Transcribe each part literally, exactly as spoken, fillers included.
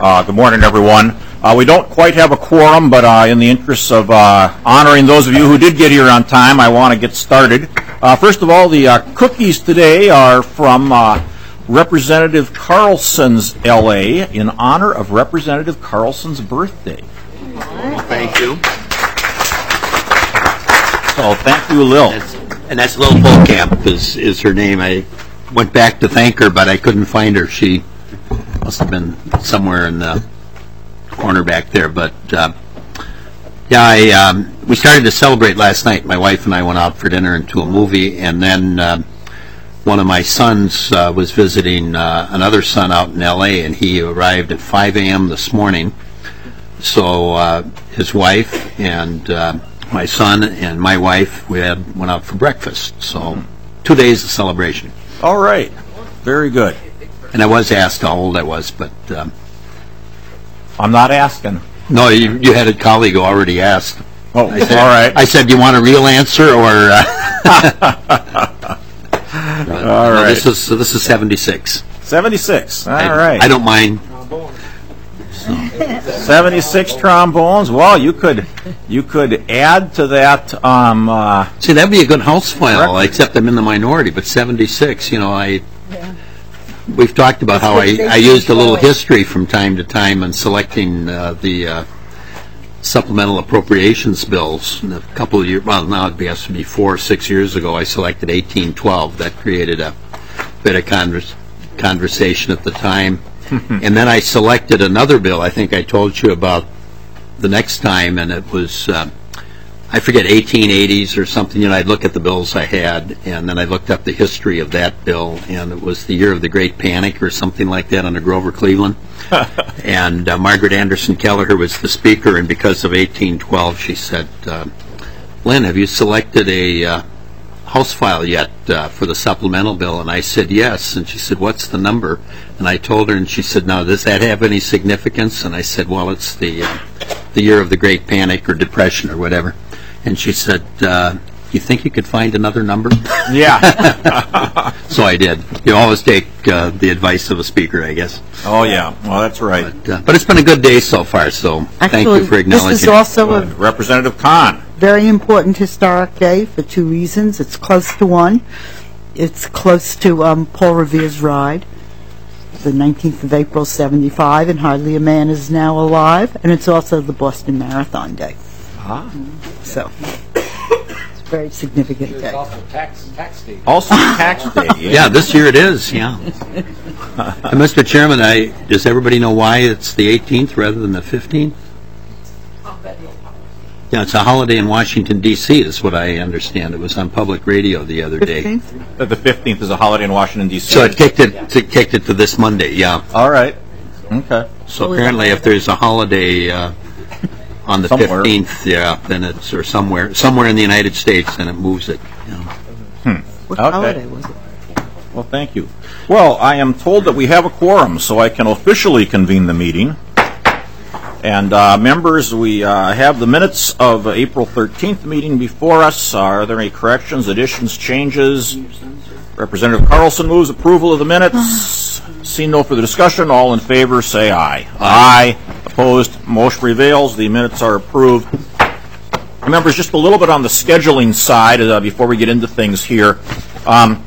Uh, good morning, everyone. Uh, we don't quite have a quorum, but uh, in the interest of uh, honoring those of you who did get here on time, I want to get started. Uh, first of all, the uh, cookies today are from uh, Representative Carlson's L A in honor of Representative Carlson's birthday. Well, thank you. So thank you, Lil. That's, and that's Lil Volkamp is, is her name. I went back to thank her, but I couldn't find her. She must have been somewhere in the corner back there. But uh, yeah, I, um, we started to celebrate last night. My wife and I went out for dinner and to a movie, and then uh, one of my sons uh, was visiting uh, another son out in L A, and he arrived at five a.m. this morning. So uh, his wife and uh, my son and my wife, we had went out for breakfast. So two days of celebration. All right. Very good. And I was asked how old I was, but um, I'm not asking. no, you, you had a colleague who already asked. Oh, I said, all right. I said, do you want a real answer or? Uh, all no, right. This is so this is seventy-six. seventy-six. All I, right. I don't mind. seventy-six trombones. Well, you could you could add to that. Um, uh, See, that'd be a good house file, Record. except I'm in the minority. But seventy-six, you know, I. Yeah. We've talked about how I, They I used a little control. history from time to time in selecting uh, the uh, supplemental appropriations bills. And a couple of years, well, now it has to be four or six years ago, I selected eighteen twelve. That created a bit of convers- conversation at the time. And then I selected another bill, I think I told you about the next time, and it was, uh, I forget, eighteen eighties or something. You know, I'd look at the bills I had, and then I looked up the history of that bill, and it was the year of the Great Panic or something like that under Grover Cleveland. And uh, Margaret Anderson Kelleher was the speaker, and because of eighteen twelve, she said, uh, Lynn, have you selected a uh, House file yet uh, for the supplemental bill? And I said yes, and she said, what's the number? And I told her, and she said, now, does that have any significance? And I said, well, it's the uh, the year of the Great Panic or Depression or whatever. And she said, uh, you think you could find another number? yeah. So I did. You always take uh, the advice of a speaker, I guess. Oh yeah. Well, that's right. But, uh, but it's been a good day so far, so thank Actually, you for acknowledging this is it. also a Representative Kahn. very important historic day for two reasons. It's close to one. It's close to um, Paul Revere's ride, the nineteenth of April, seventy-five, and hardly a man is now alive. And it's also the Boston Marathon Day. Ah. So it's a very significant day. Also tax, tax day. Also tax day. Yeah. Yeah, this year it is, yeah. And Mister Chairman, I, does everybody know why it's the eighteenth rather than the fifteenth? Yeah, it's a holiday in Washington, D C, is what I understand. It was on public radio the other day. fifteenth? The fifteenth is a holiday in Washington, D C So it kicked it, to, kicked it to this Monday, yeah. All right. Okay. So apparently if there's a holiday uh, on the Somewhere. fifteenth, yeah, then it's, or somewhere, somewhere in the United States, then it moves it. You know. What Okay. holiday was it? Well, thank you. Well, I am told that we have a quorum, so I can officially convene the meeting. And uh, members, we uh, have the minutes of April thirteenth meeting before us. Are there any corrections, additions, changes? Representative Carlson moves approval of the minutes. Seeing no further discussion, all in favor say aye. Aye. Opposed, motion prevails. The minutes are approved. Members, just a little bit on the scheduling side uh, before we get into things here. Um,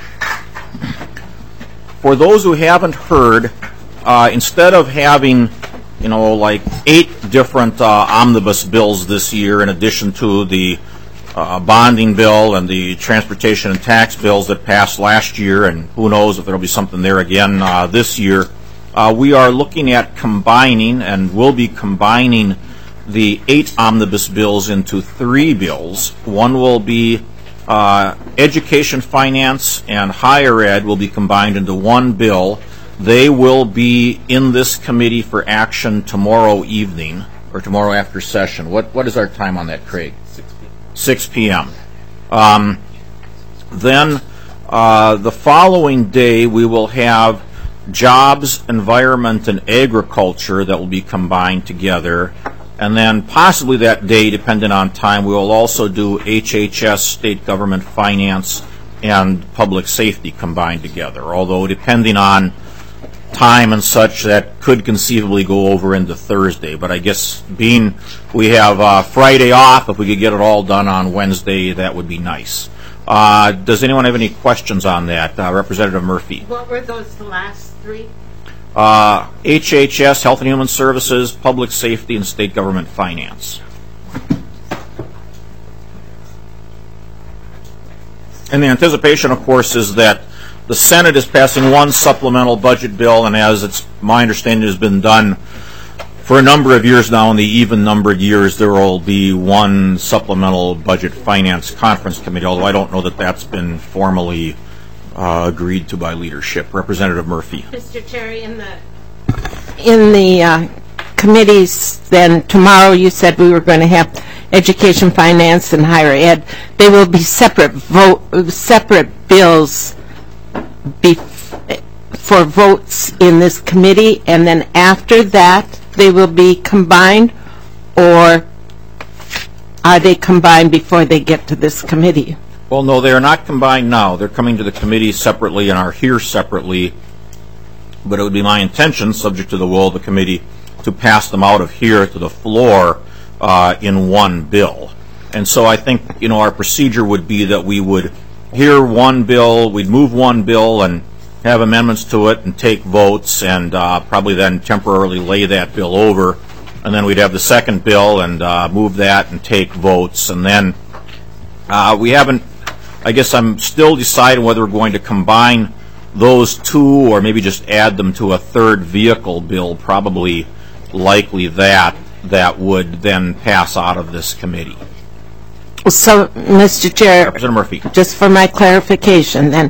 for those who haven't heard, uh, instead of having, you know, like eight different uh, omnibus bills this year, in addition to the uh, bonding bill and the transportation and tax bills that passed last year, and who knows if there will be something there again uh, this year, uh, we are looking at combining and will be combining the eight omnibus bills into three bills. One will be uh, education, finance, and higher ed will be combined into one bill. They will be in this committee for action tomorrow evening, or tomorrow after session. What What is our time on that, Craig? six p.m. Um, then uh, the following day we will have jobs, environment, and agriculture that will be combined together. And then possibly that day, depending on time, we will also do H H S, state government, finance, and public safety combined together. Although depending on time and such that could conceivably go over into Thursday. But I guess being we have uh, Friday off, if we could get it all done on Wednesday, that would be nice. Uh, does anyone have any questions on that? Uh, Representative Murphy. What were those last three? Uh, H H S, Health and Human Services, Public Safety, and State Government Finance. And the anticipation, of course, is that the Senate is passing one supplemental budget bill, and as it's my understanding has been done for a number of years now, in the even-numbered years, there will be one supplemental budget finance conference committee, although I don't know that that's been formally uh, agreed to by leadership. Representative Murphy. Mister Chair, in the in the uh, committees, then tomorrow you said we were going to have education, finance, and higher ed. They will be separate vote, separate bills be for votes in this committee, and then after that they will be combined, or are they combined before they get to this committee? Well, no, they are not combined now. They're coming to the committee separately and are here separately. But it would be my intention, subject to the will of the committee, to pass them out of here to the floor uh, in one bill. And so I think, you know, our procedure would be that we would hear one bill, we'd move one bill and have amendments to it and take votes, and uh, probably then temporarily lay that bill over. And then we'd have the second bill and uh, move that and take votes. And then uh, we haven't, I guess I'm still deciding whether we're going to combine those two or maybe just add them to a third vehicle bill, probably likely that, that would then pass out of this committee. So, Mister Chair, Representative Murphy. just for my clarification, then,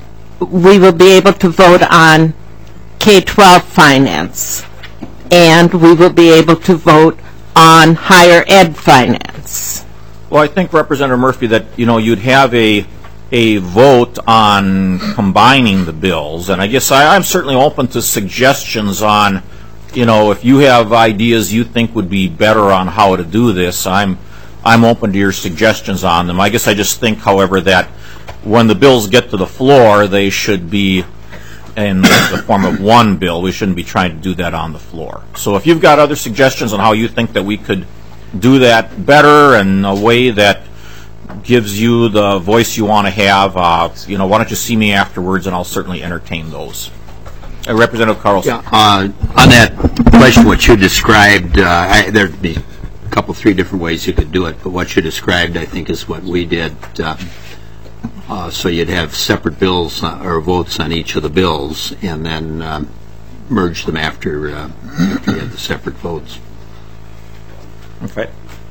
we will be able to vote on K twelve finance, and we will be able to vote on higher ed finance. Well, I think, Representative Murphy, that, you know, you'd have a a vote on combining the bills, and I guess I, I'm certainly open to suggestions on, you know, if you have ideas you think would be better on how to do this, I'm I'm open to your suggestions on them. I guess I just think, however, that when the bills get to the floor, they should be in the form of one bill. We shouldn't be trying to do that on the floor. So if you've got other suggestions on how you think that we could do that better in a way that gives you the voice you want to have, uh, you know, why don't you see me afterwards, and I'll certainly entertain those. Uh, Representative Carlson. Yeah, uh, on that question, what you described, uh, I, there'd be a couple, three different ways you could do it, but what you described, I think, is what we did. Uh, uh, so you'd have separate bills uh, or votes on each of the bills, and then um, merge them after, uh, after you had the separate votes. Okay.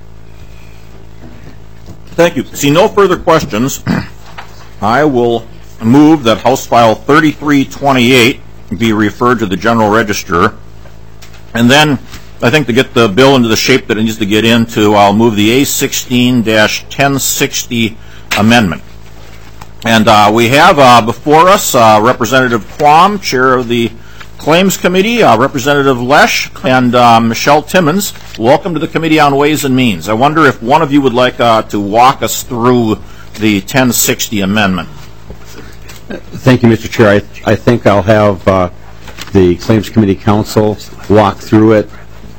Thank you. See no further questions. I will move that House File thirty-three twenty-eight be referred to the General Register. And then, I think to get the bill into the shape that it needs to get into, I'll move the A sixteen ten sixty amendment. And uh, we have uh, before us uh, Representative Quam, Chair of the Claims Committee, uh, Representative Lesh, and uh, Michelle Timmons. Welcome to the Committee on Ways and Means. I wonder if one of you would like uh, to walk us through the ten sixty amendment. Thank you, Mister Chair. I, I think I'll have uh, the Claims Committee Counsel walk through it.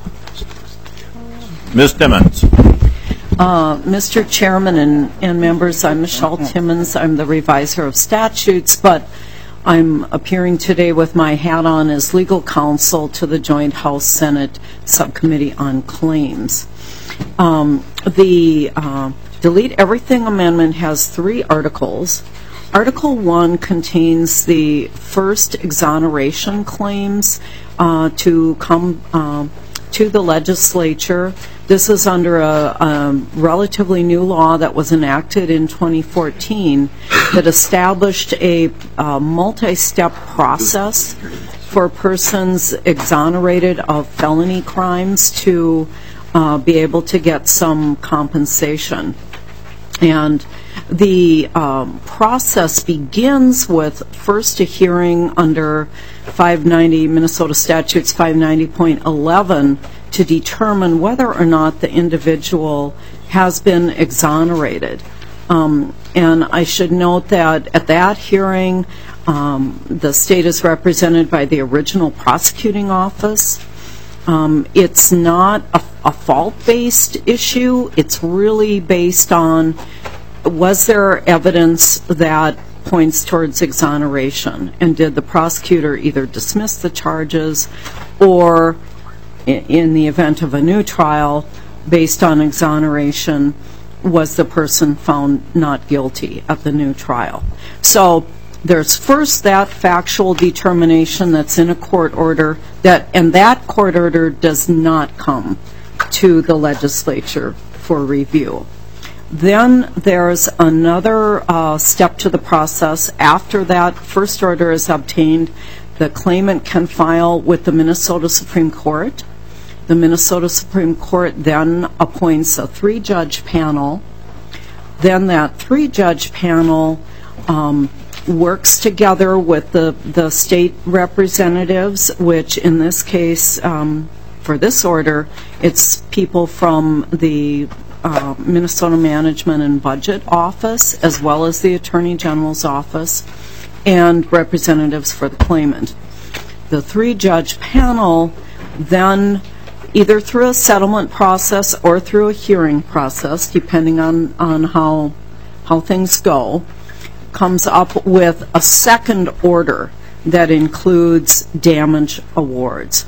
Miz Timmons. Uh, Mister Chairman and, and members, I'm Michelle Timmons. I'm the reviser of statutes, but I'm appearing today with my hat on as legal counsel to the Joint House-Senate Subcommittee on Claims. Um, the uh, Delete Everything Amendment has three articles. Article one contains the first exoneration claims uh, to come uh, to the legislature. This is under a, a relatively new law that was enacted in twenty fourteen that established a, a multi-step process for persons exonerated of felony crimes to uh, be able to get some compensation. And the um, process begins with first a hearing under five ninety Minnesota Statutes five ninety point eleven to determine whether or not the individual has been exonerated. Um, and I should note that at that hearing, Um, the state is represented by the original prosecuting office. Um, it's not a, a fault-based issue. It's really based on, was there evidence that points towards exoneration, and did the prosecutor either dismiss the charges or, in, in the event of a new trial, based on exoneration, was the person found not guilty at the new trial. So there's first that factual determination that's in a court order, that, and that court order does not come to the legislature for review. Then there's another uh, step to the process. After that first order is obtained, the claimant can file with the Minnesota Supreme Court. The Minnesota Supreme Court then appoints a three-judge panel. Then that three-judge panel um, works together with the, the state representatives, which in this case, um, for this order, it's people from the uh, Minnesota Management and Budget Office, as well as the Attorney General's office, and representatives for the claimant. The three-judge panel then, either through a settlement process or through a hearing process, depending on, on how, how things go, comes up with a second order that includes damage awards.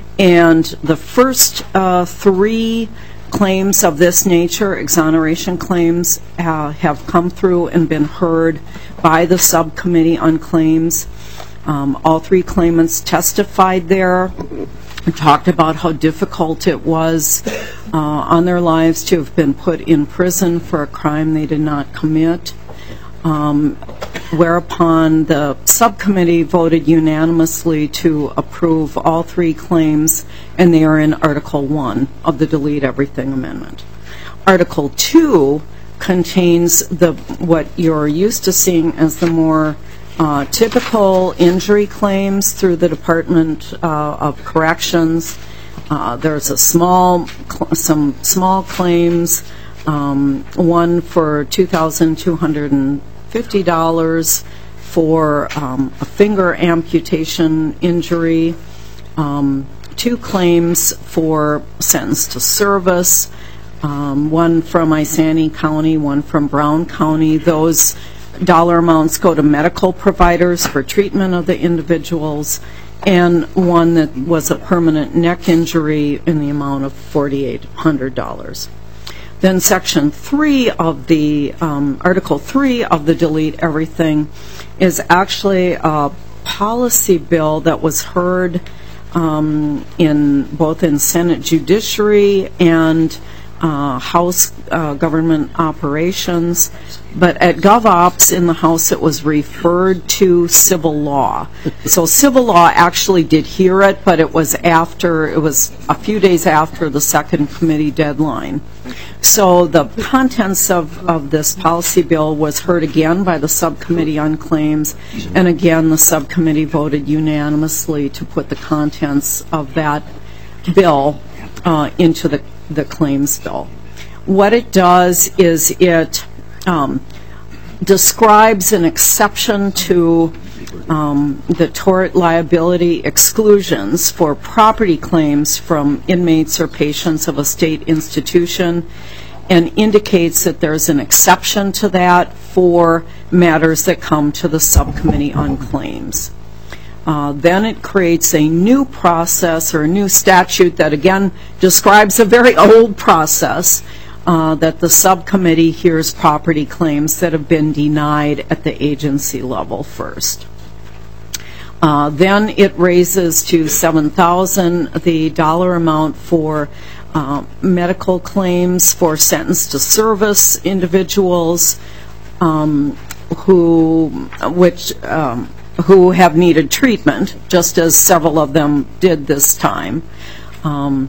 And the first uh, three claims of this nature, exoneration claims, uh, have come through and been heard by the subcommittee on claims. Um, all three claimants testified there and talked about how difficult it was uh, on their lives to have been put in prison for a crime they did not commit. Um, whereupon the subcommittee voted unanimously to approve all three claims, and they are in Article one of the Delete Everything Amendment. Article two contains the what you're used to seeing as the more uh, typical injury claims through the Department uh, of Corrections. Uh, there's a small, some small claims, um, one for two thousand two hundred fifty dollars for um, a finger amputation injury, um, two claims for sentence to service, um, one from Isanti County, one from Brown County. Those dollar amounts go to medical providers for treatment of the individuals, and one that was a permanent neck injury in the amount of four thousand eight hundred dollars. Then Section three of the, um, Article three of the Delete Everything is actually a policy bill that was heard um, in both in Senate Judiciary and uh, House uh, Government Operations. But at GovOps in the House, it was referred to civil law. So civil law actually did hear it, but it was after, it was a few days after the second committee deadline. So the contents of, of this policy bill was heard again by the subcommittee on claims, and again the subcommittee voted unanimously to put the contents of that bill uh, into the, the claims bill. What it does is it um, describes an exception to um, the tort liability exclusions for property claims from inmates or patients of a state institution, and indicates that there's an exception to that for matters that come to the subcommittee on claims. Uh, then it creates a new process or a new statute that again describes a very old process uh, that the subcommittee hears property claims that have been denied at the agency level first. Uh, then it raises to seven thousand dollars the dollar amount for uh, medical claims for sentence to service individuals um, who, which, um, who have needed treatment, just as several of them did this time, um,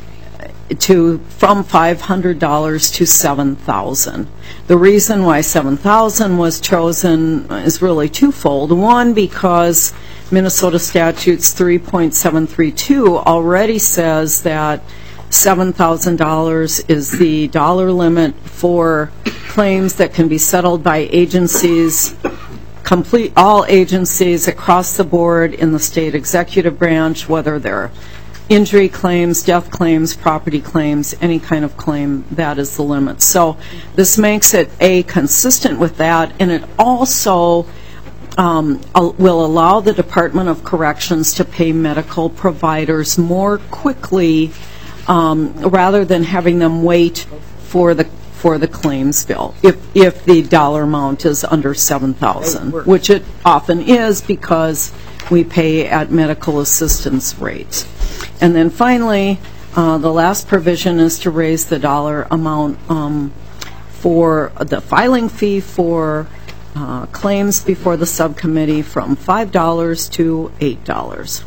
to from five hundred dollars to seven thousand dollars. The reason why seven thousand dollars was chosen is really twofold. One, because Minnesota Statutes three point seven three two already says that seven thousand dollars is the dollar limit for claims that can be settled by agencies complete all agencies across the board in the state executive branch, whether they're injury claims, death claims, property claims, any kind of claim, that is the limit. So this makes it, A, consistent with that, and it also um, will allow the Department of Corrections to pay medical providers more quickly um, rather than having them wait for the for the claims bill, if if the dollar amount is under seven thousand dollars, which it often is because we pay at medical assistance rates. And then finally, uh, the last provision is to raise the dollar amount um, for the filing fee for uh, claims before the subcommittee from five dollars to eight dollars.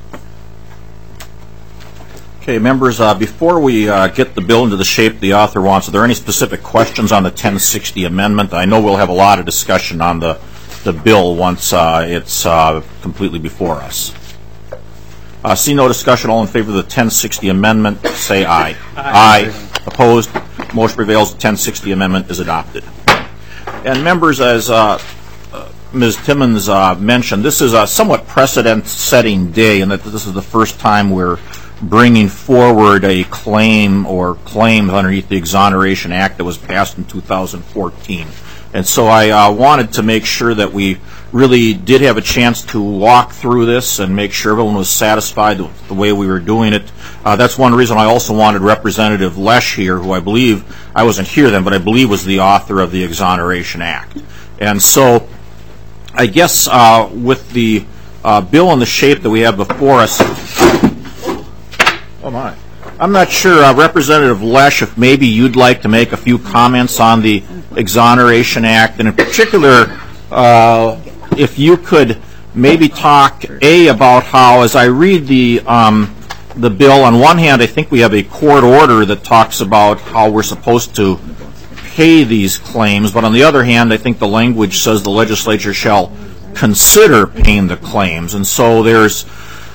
Okay, members, uh, before we uh, get the bill into the shape the author wants, are there any specific questions on the ten sixty amendment? I know we'll have a lot of discussion on the, the bill once uh, it's uh, completely before us. Uh, see no discussion. All in favor of the ten sixty amendment, say aye. Aye. Aye. Opposed? Motion prevails. The ten sixty amendment is adopted. And members, as uh, uh, Miz Timmons uh, mentioned, this is a somewhat precedent-setting day in that this is the first time we're bringing forward a claim or claims underneath the Exoneration Act that was passed in two thousand fourteen. And so I uh, wanted to make sure that we really did have a chance to walk through this and make sure everyone was satisfied with the way we were doing it. Uh, that's one reason I also wanted Representative Lesh here, who I believe, I wasn't here then, but I believe was the author of the Exoneration Act. And so I guess uh, with the uh, bill in the shape that we have before us, oh my. I'm not sure, uh, Representative Lesh, if maybe you'd like to make a few comments on the Exoneration Act, and in particular, uh, if you could maybe talk, A, about how, as I read the um, the bill, on one hand, I think we have a court order that talks about how we're supposed to pay these claims, but on the other hand, I think the language says the legislature shall consider paying the claims, and so there's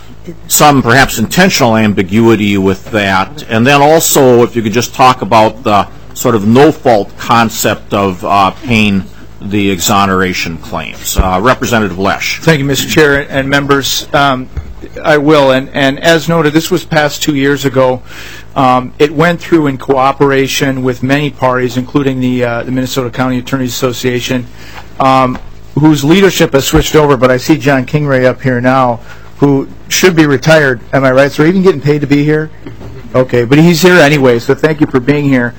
some perhaps intentional ambiguity with that. And then also, if you could just talk about the sort of no-fault concept of uh, paying the exoneration claims. Uh, Representative Lesh. Thank you, Mister Chair and members. Um, I will, and, and as noted, this was passed two years ago. Um, it went through in cooperation with many parties, including the, uh, the Minnesota County Attorneys Association, um, whose leadership has switched over, but I see John Kingray up here now, who should be retired, am I right? So even getting paid to be here? Okay, but he's here anyway, so thank you for being here.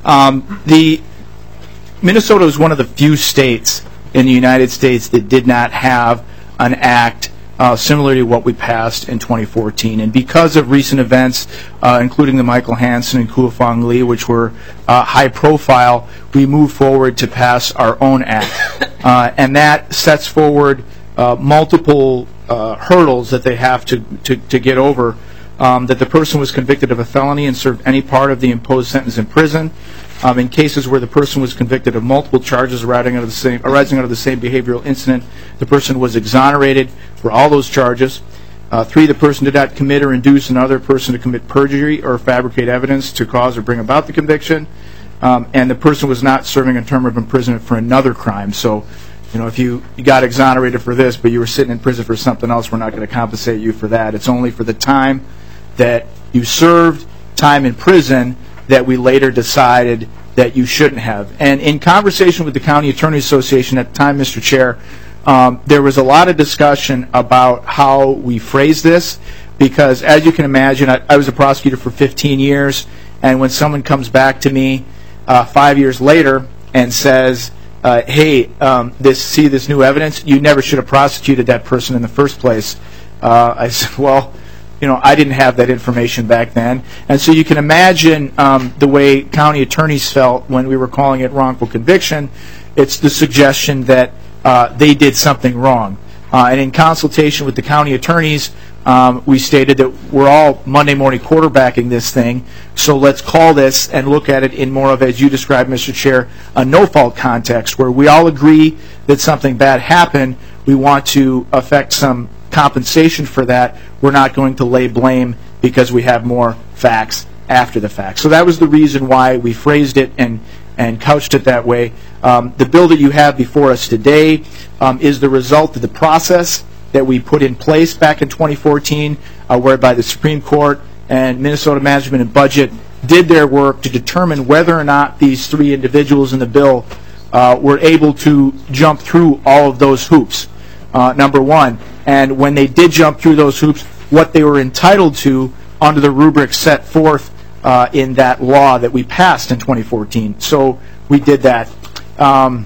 Um, the Minnesota is one of the few states in the United States that did not have an act uh, similar to what we passed in twenty fourteen. And because of recent events, uh, including the Michael Hansen and Kua Fong Lee, which were uh, high profile, we moved forward to pass our own act. Uh, and that sets forward uh, multiple Uh, hurdles that they have to, to, to get over, um, that the person was convicted of a felony and served any part of the imposed sentence in prison. Um, in cases where the person was convicted of multiple charges arising out of the same, arising out of the same behavioral incident, the person was exonerated for all those charges. Uh, three, the person did not commit or induce another person to commit perjury or fabricate evidence to cause or bring about the conviction. Um, and the person was not serving a term of imprisonment for another crime. So, you know, if you, you got exonerated for this, but you were sitting in prison for something else, we're not going to compensate you for that. It's only for the time that you served time in prison that we later decided that you shouldn't have. And in conversation with the County Attorney Association at the time, Mister Chair, um, there was a lot of discussion about how we phrase this, because as you can imagine, I, I was a prosecutor for fifteen years, and when someone comes back to me uh, five years later and says, Uh, hey, um, this see this new evidence, you never should have prosecuted that person in the first place. Uh, I said, well, you know, I didn't have that information back then. And so you can imagine um, the way county attorneys felt when we were calling it wrongful conviction. It's the suggestion that uh, they did something wrong. Uh, and in consultation with the county attorneys, um, we stated that we're all Monday morning quarterbacking this thing, so let's call this and look at it in more of, as you described, Mister Chair, a no-fault context, where we all agree that something bad happened. We want to effect some compensation for that. We're not going to lay blame because we have more facts after the fact. So that was the reason why we phrased it and and couched it that way. Um, the bill that you have before us today um, is the result of the process that we put in place back in twenty fourteen, uh, whereby the Supreme Court and Minnesota Management and Budget did their work to determine whether or not these three individuals in the bill uh, were able to jump through all of those hoops, uh, number one. And when they did jump through those hoops, what they were entitled to under the rubric set forth uh, in that law that we passed in twenty fourteen. So we did that. Um,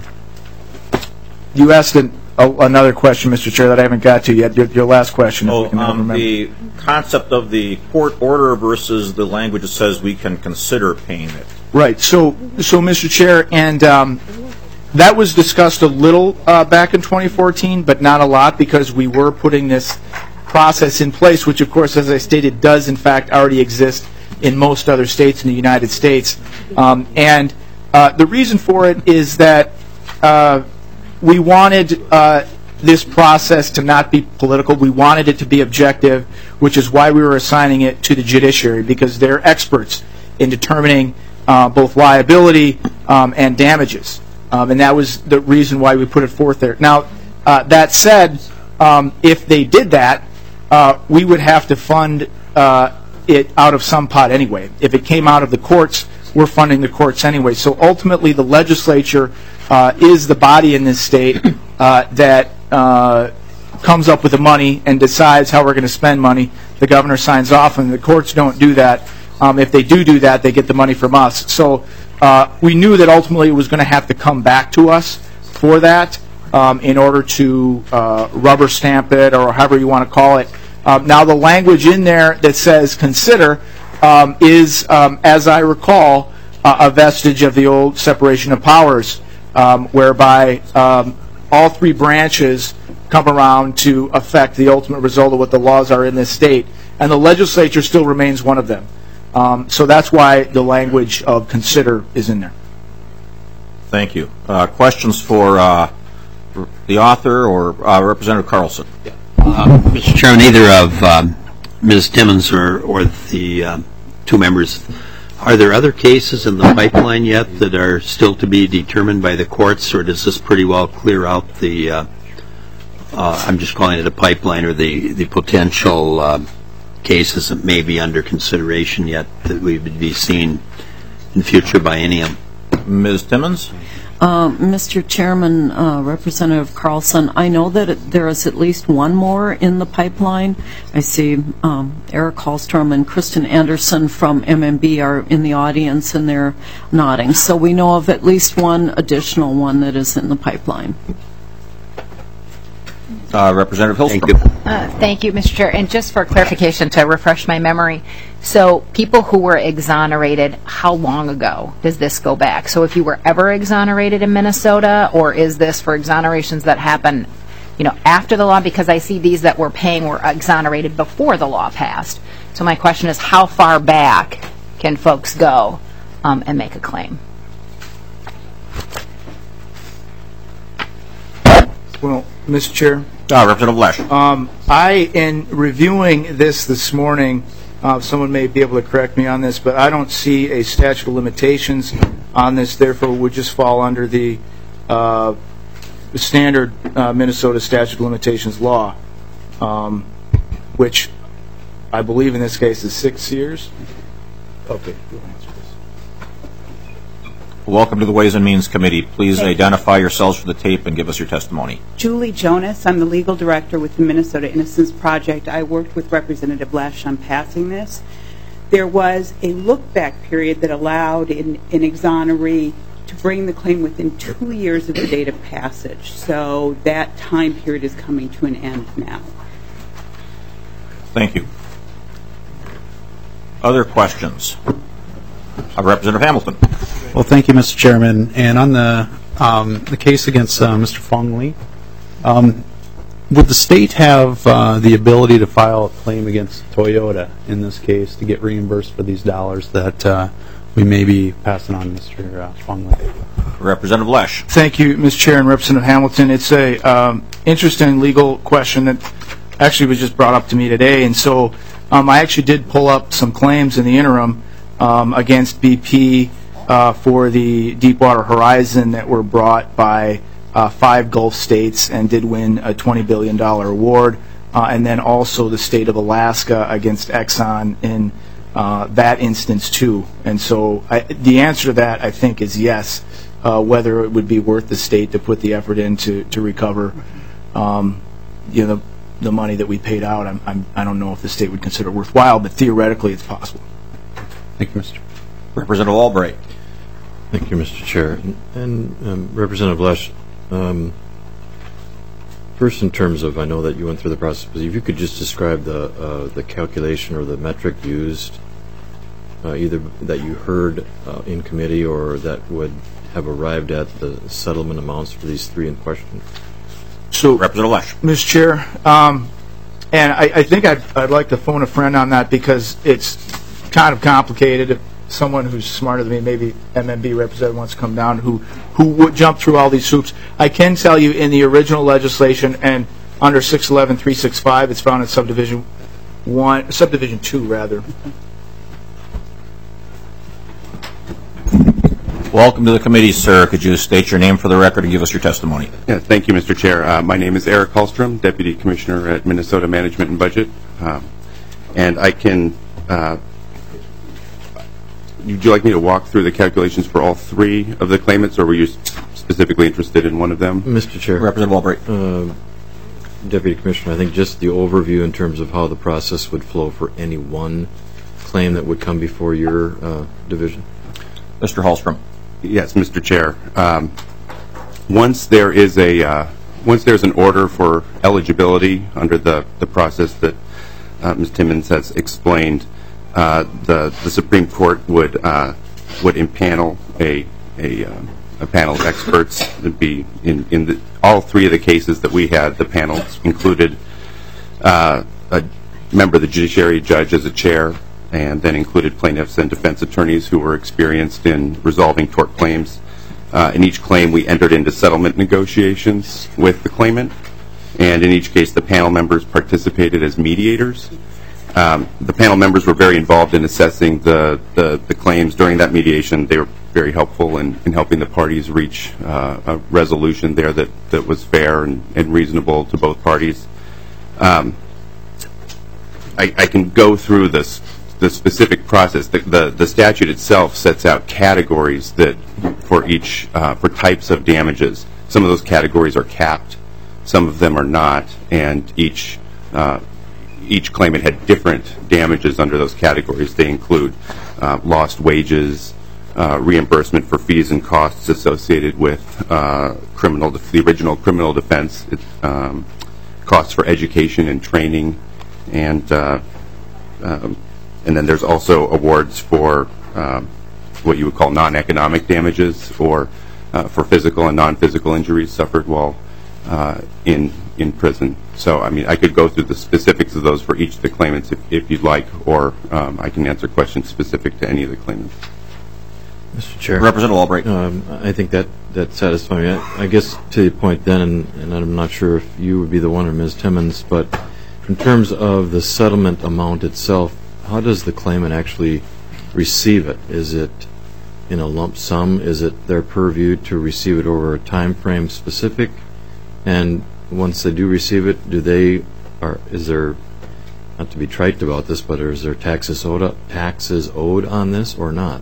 you asked an, a, another question, Mister Chair, that I haven't got to yet. Your, your last question. If Oh, we can um, remember. the concept of the court order versus the language that says we can consider paying it. Right. So, so Mister Chair, and um, that was discussed a little uh, back in twenty fourteen, but not a lot, because we were putting this process in place, which, of course, as I stated, does in fact already exist in most other states in the United States. Um, and uh, the reason for it is that uh, we wanted uh, this process to not be political. We wanted it to be objective, which is why we were assigning it to the judiciary, because they're experts in determining uh, both liability um, and damages. Um, and that was the reason why we put it forth there. Now, uh, that said, um, if they did that, uh, we would have to fund uh, it out of some pot anyway. If it came out of the courts, we're funding the courts anyway. So ultimately, the legislature uh, is the body in this state uh, that uh, comes up with the money and decides how we're going to spend money. The governor signs off, and the courts don't do that. Um, if they do do that, they get the money from us. So uh, we knew that ultimately it was going to have to come back to us for that um, in order to uh, rubber stamp it, or however you want to call it. Um, now, the language in there that says consider um, is, um, as I recall, uh, a vestige of the old separation of powers, um, whereby um, all three branches come around to affect the ultimate result of what the laws are in this state, and the legislature still remains one of them. Um, so that's why the language of consider is in there. Thank you. Uh, questions for uh, the author or uh, Representative Carlson? Uh, Mister Chairman, either of um, Miz Timmons or, or the um, two members, are there other cases in the pipeline yet that are still to be determined by the courts, or does this pretty well clear out the, uh, uh, I'm just calling it a pipeline, or the, the potential uh, cases that may be under consideration yet that we would be seeing in future biennium? Miz Timmons? Uh, Mister Chairman, uh, Representative Carlson, I know that it, there is at least one more in the pipeline. I see um, Eric Hallstrom and Kristen Anderson from M M B are in the audience, and they're nodding. So we know of at least one additional one that is in the pipeline. Uh, Representative Hillstrom. Thank you. Uh, thank you, Mister Chair. And just for clarification, to refresh my memory, so people who were exonerated, how long ago does this go back? So if you were ever exonerated in Minnesota, or is this for exonerations that happen, you know, after the law? Because I see these that were paying were exonerated before the law passed. So my question is, how far back can folks go um, and make a claim? Well, Mister Chair. Uh, Representative Lesh. Um, I, in reviewing this this morning, uh, someone may be able to correct me on this, but I don't see a statute of limitations on this, therefore it would just fall under the uh, standard uh, Minnesota statute of limitations law, um, which I believe in this case is six years. Okay. Welcome to the Ways and Means Committee. Please identify yourselves for the tape and give us your testimony. Julie Jonas. I'm the legal director with the Minnesota Innocence Project. I worked with Representative Lesh on passing this. There was a look-back period that allowed an, an exoneree to bring the claim within two years of the date of passage. So that time period is coming to an end now. Thank you. Other questions? Uh, Representative Hamilton. Well, thank you, Mister Chairman. And on the um, the case against uh, Mister Fong Li, um, would the state have uh, the ability to file a claim against Toyota in this case to get reimbursed for these dollars that uh, we may be passing on, Mister Uh, Fong Li? Representative Lesh. Thank you, Mister Chair and Representative Hamilton. It's a um, interesting legal question that actually was just brought up to me today, and so um, I actually did pull up some claims in the interim um, against B P uh, for the Deepwater Horizon that were brought by uh, five Gulf states and did win a twenty billion dollars award, uh, and then also the state of Alaska against Exxon in uh, that instance too. And so I, the answer to that, I think, is yes, uh, whether it would be worth the state to put the effort in to, to recover um, you know, the, the money that we paid out. I'm, I'm, I don't know if the state would consider it worthwhile, but theoretically it's possible. Thank you, Mister Representative Albright. Thank you, Mister Chair. And, and um, Representative Lesh, um, first in terms of, I know that you went through the process, but if you could just describe the uh, the calculation or the metric used, uh, either that you heard uh, in committee or that would have arrived at the settlement amounts for these three in question. So, Representative Lesh. Mister Chair, um, and I, I think I'd, I'd like to phone a friend on that because it's kind of complicated. If someone who's smarter than me, maybe M M B representative wants to come down, who who would jump through all these hoops. I can tell you in the original legislation and under six eleven three sixty-five, it's found in subdivision one, subdivision two rather. Welcome to the committee, sir. Could you state your name for the record and give us your testimony? Yeah, thank you, Mister Chair. Uh, my name is Eric Hallstrom, Deputy Commissioner at Minnesota Management and Budget. Um, and I can, uh, would you like me to walk through the calculations for all three of the claimants, or were you specifically interested in one of them? Mister Chair. Representative Albright. Uh, Deputy Commissioner, I think just the overview in terms of how the process would flow for any one claim that would come before your uh, division. Mister Hallstrom. Yes, Mister Chair. Um, once there is a uh, once there's an order for eligibility under the, the process that uh, Miz Timmons has explained, uh, the the Supreme Court would uh, would impanel a a, uh, a panel of experts. It'd be in in the, all three of the cases that we had. The panels included uh, a member of the judiciary, judge as a chair, and then included plaintiffs and defense attorneys who were experienced in resolving tort claims. Uh, in each claim, we entered into settlement negotiations with the claimant, and in each case, the panel members participated as mediators. Um, the panel members were very involved in assessing the, the, the claims during that mediation. They were very helpful in, in helping the parties reach uh, a resolution there that, that was fair and, and reasonable to both parties. Um, I, I can go through this the specific process. The, the, the statute itself sets out categories that for each uh, for types of damages. Some of those categories are capped, some of them are not, and each uh, each claimant had different damages under those categories. They include uh, lost wages, uh, reimbursement for fees and costs associated with uh, criminal the original criminal defense, um, costs for education and training, and uh, um, and then there's also awards for um, what you would call non-economic damages, or uh, for physical and non-physical injuries suffered while uh, in in prison. So, I mean, I could go through the specifics of those for each of the claimants if, if you'd like, or um, I can answer questions specific to any of the claimants. Mister Chair. Representative Albright. Um, I think that that satisfies me. I, I guess to the point then, and, and I'm not sure if you would be the one or Miz Timmons, but in terms of the settlement amount itself, how does the claimant actually receive it? Is it in a lump sum? Is it their purview to receive it over a time frame specific? And once they do receive it, do they, or is there, not to be trite about this, but is there taxes owed, taxes owed on this or not?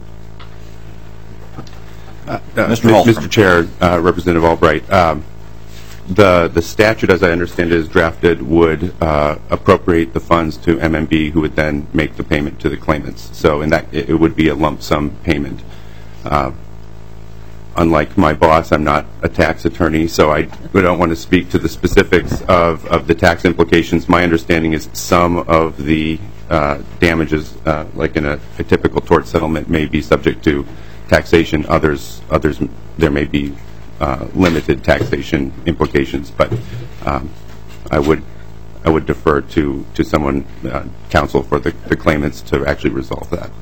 Uh, uh, Mister Mister Chair, uh, Representative Albright, um, the the statute, as I understand it, is drafted would uh, appropriate the funds to M M B, who would then make the payment to the claimants. So, in that, it, it would be a lump sum payment. Uh, unlike my boss, I'm not a tax attorney, so I don't want to speak to the specifics of, of the tax implications. My understanding is some of the uh, damages, uh, like in a, a typical tort settlement, may be subject to taxation. Others, others, there may be uh, limited taxation implications. But um, I would, I would defer to to someone, uh, counsel for the, the claimants, to actually resolve that.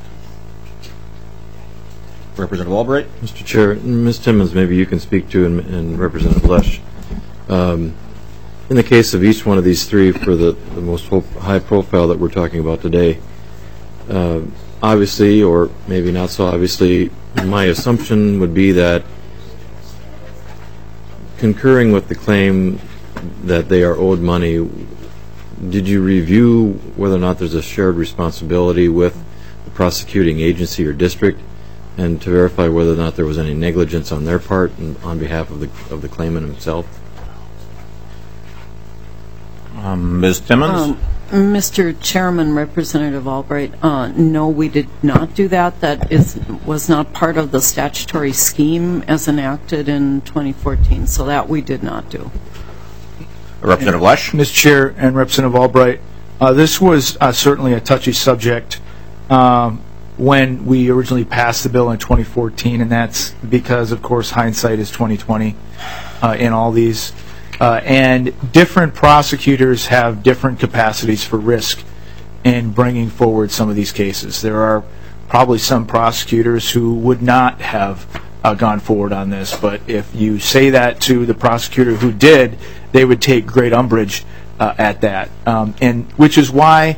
Representative Albright. Mister Chair, Miz Timmons, maybe you can speak to, and, and Representative Lesh. Um, in the case of each one of these three, for the, the most high profile that we're talking about today, uh, obviously, or maybe not so obviously, my assumption would be that concurring with the claim that they are owed money, did you review whether or not there's a shared responsibility with the prosecuting agency or district, and to verify whether or not there was any negligence on their part and on behalf of the of the claimant himself? Um, Miz Timmons? Um, Mister Chairman, Representative Albright, uh, no, we did not do that. That is was not part of the statutory scheme as enacted in twenty fourteen, so that we did not do. Representative Lesch? Miz Chair and Representative Albright, uh, this was uh, certainly a touchy subject um, when we originally passed the bill in twenty fourteen, and that's because, of course, hindsight is twenty twenty uh, in all these. Uh, and different prosecutors have different capacities for risk in bringing forward some of these cases. There are probably some prosecutors who would not have uh, gone forward on this, but if you say that to the prosecutor who did, they would take great umbrage uh, at that. Um, and which is why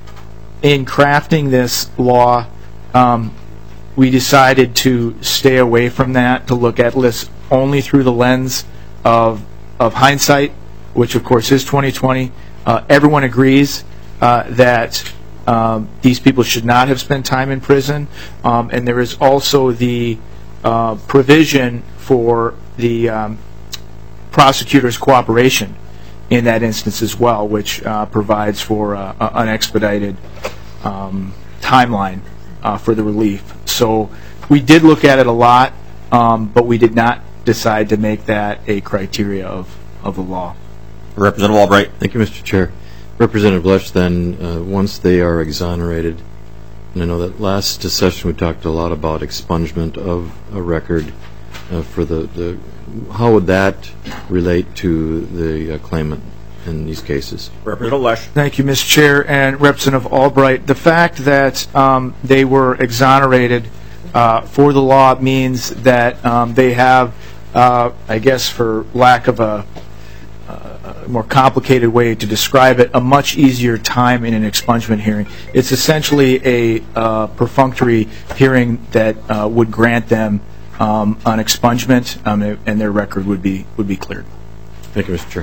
in crafting this law, um, we decided to stay away from that, to look at this only through the lens of of hindsight, which of course is twenty twenty. Uh, everyone agrees uh, that um, these people should not have spent time in prison, um, and there is also the uh, provision for the um, prosecutor's cooperation in that instance as well, which uh, provides for uh, an expedited um, timeline uh, for the relief. So we did look at it a lot, um, but we did not decide to make that a criteria of, of the law. Representative Albright. Thank you, Mister Chair. Representative Lesch, then, uh, once they are exonerated, and I know that last session we talked a lot about expungement of a record uh, for the, the, how would that relate to the uh, claimant in these cases? Representative Lesch. Thank you, Mister Chair and Representative Albright. The fact that um, they were exonerated uh, for the law means that um, they have Uh, I guess for lack of a, uh, a more complicated way to describe it, a much easier time in an expungement hearing. It's essentially a uh, perfunctory hearing that uh, would grant them um, an expungement, um, and their record would be would be cleared. Thank you, Mister Chair.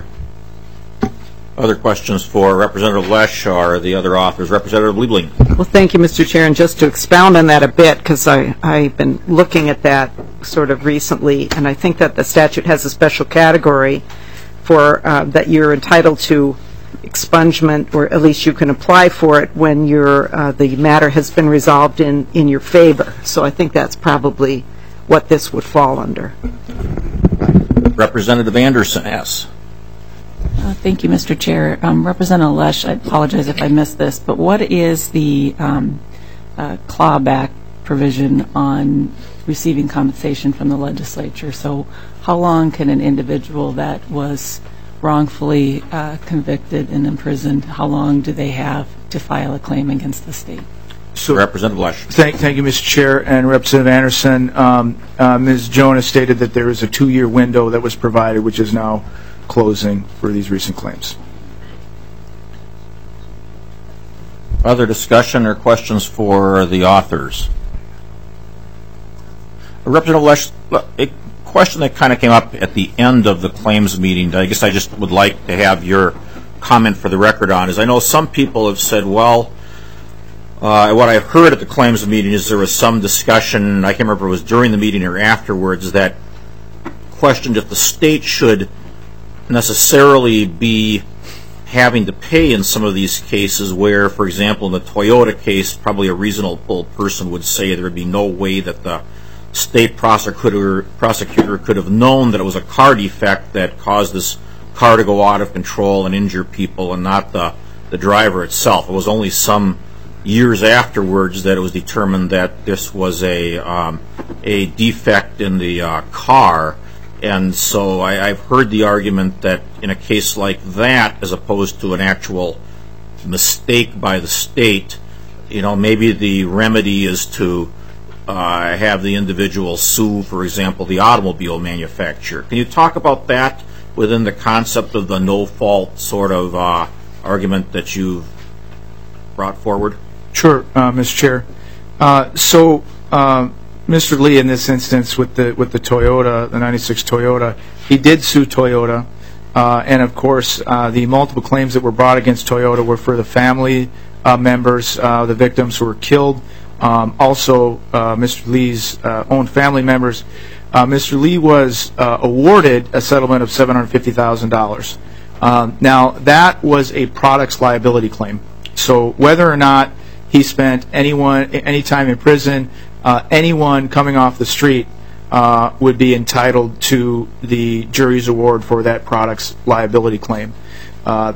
Other questions for Representative Lesch or the other authors? Representative Liebling. Well, thank you, Mister Chair. And just to expound on that a bit, because I've been looking at that sort of recently, and I think that the statute has a special category for uh, that you're entitled to expungement, or at least you can apply for it when your uh, the matter has been resolved in, in your favor. So I think that's probably what this would fall under. Representative Anderson, yes. Uh, thank you, Mister Chair. Um, Representative Lesch, I apologize if I missed this, but what is the um, uh, clawback provision on receiving compensation from the legislature? So how long can an individual that was wrongfully uh, convicted and imprisoned, how long do they have to file a claim against the state? So, Representative Lesch. Thank, thank you, Mister Chair and Representative Anderson. Um, uh, Miz Jonas stated that there is a two-year window that was provided, which is now closing for these recent claims. Other discussion or questions for the authors? Representative Lesch, a question that kind of came up at the end of the claims meeting, I guess I just would like to have your comment for the record on, is I know some people have said, well, uh, what I've heard at the claims meeting is there was some discussion, I can't remember if it was during the meeting or afterwards, that questioned if the state should necessarily be having to pay in some of these cases where, for example, in the Toyota case, probably a reasonable person would say there would be no way that the state prosecutor, prosecutor could have known that it was a car defect that caused this car to go out of control and injure people and not the, the driver itself. It was only some years afterwards that it was determined that this was a, um, a defect in the uh, car. And so I, I've heard the argument that in a case like that, as opposed to an actual mistake by the state, you know, maybe the remedy is to uh, have the individual sue, for example, the automobile manufacturer. Can you talk about that within the concept of the no-fault sort of uh, argument that you've brought forward? Sure, uh, Mister Chair. Uh, so, uh, Mister Lee, in this instance, with the with the Toyota, the ninety-six Toyota, he did sue Toyota, uh, and of course, uh, the multiple claims that were brought against Toyota were for the family uh, members, uh, the victims who were killed, um, also uh, Mister Lee's uh, own family members. Uh, Mister Lee was uh, awarded a settlement of seven hundred fifty thousand dollars. Um, now, that was a products liability claim. So, whether or not he spent anyone any time in prison, uh, anyone coming off the street uh, would be entitled to the jury's award for that product's liability claim. Uh,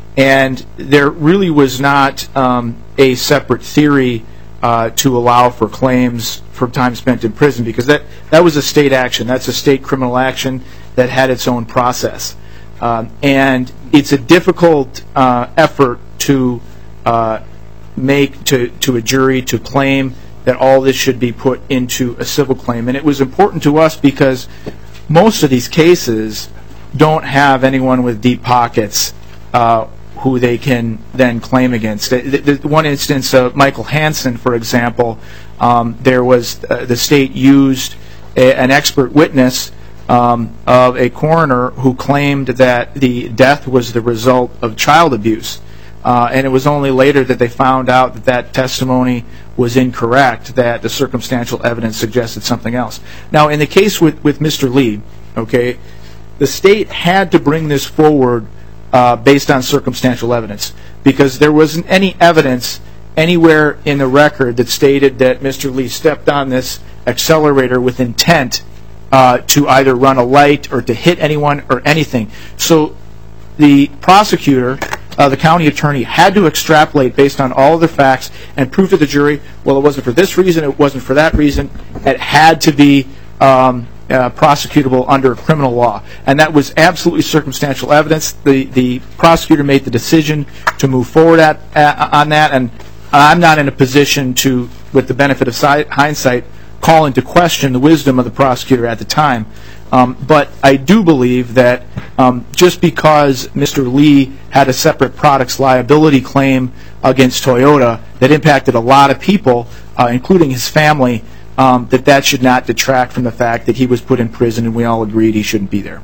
and there really was not um, a separate theory uh, to allow for claims for time spent in prison, because that, that was a state action. That's a state criminal action that had its own process. Um, and it's a difficult uh, effort to uh, make to, to a jury to claim that all this should be put into a civil claim. And it was important to us because most of these cases don't have anyone with deep pockets uh, who they can then claim against. The, the, the one instance of Michael Hansen, for example, um, there was uh, the state used a, an expert witness um, of a coroner who claimed that the death was the result of child abuse. Uh, and it was only later that they found out that that testimony was incorrect, that the circumstantial evidence suggested something else. Now, in the case with, with Mister Lee, okay, the state had to bring this forward uh, based on circumstantial evidence, because there wasn't any evidence anywhere in the record that stated that Mister Lee stepped on this accelerator with intent uh, to either run a light or to hit anyone or anything. So the prosecutor, Uh, the county attorney, had to extrapolate based on all of the facts and prove to the jury, well, it wasn't for this reason, it wasn't for that reason. It had to be um, uh, prosecutable under criminal law. And that was absolutely circumstantial evidence. The the prosecutor made the decision to move forward at, uh, on that, and I'm not in a position to, with the benefit of si- hindsight, call into question the wisdom of the prosecutor at the time. Um, but I do believe that um, just because Mister Lee had a separate products liability claim against Toyota that impacted a lot of people, uh, including his family, um, that that should not detract from the fact that he was put in prison and we all agreed he shouldn't be there.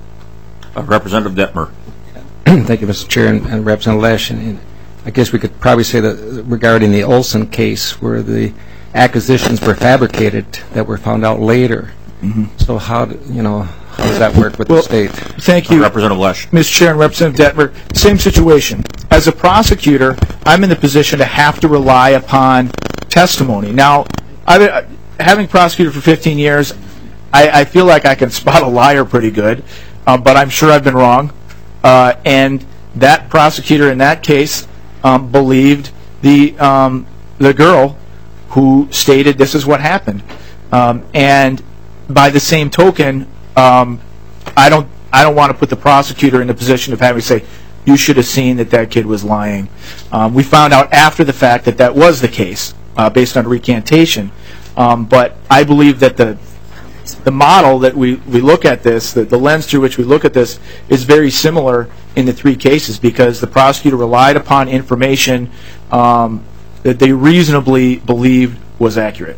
Uh, Representative Detmer. Thank you, Mister Chair, and, and Representative Lesh. And, and I guess we could probably say that regarding the Olson case, where the acquisitions were fabricated that were found out later. Mm-hmm. So how, do, you know, how does that work with well, the state? Thank you. Uh, Representative Lesh. Mister Chair and Representative Detmer, same situation. As a prosecutor, I'm in the position to have to rely upon testimony. Now, I've been, having prosecuted for fifteen years, I, I feel like I can spot a liar pretty good, um, but I'm sure I've been wrong. Uh, and that prosecutor in that case um, believed the um, the girl who stated this is what happened. Um, and by the same token, um, I don't I don't want to put the prosecutor in the position of having to say, you should have seen that that kid was lying. Um, we found out after the fact that that was the case, uh, based on recantation. Um, but I believe that the the model that we, we look at this, the, the lens through which we look at this, is very similar in the three cases, because the prosecutor relied upon information um, that they reasonably believed was accurate.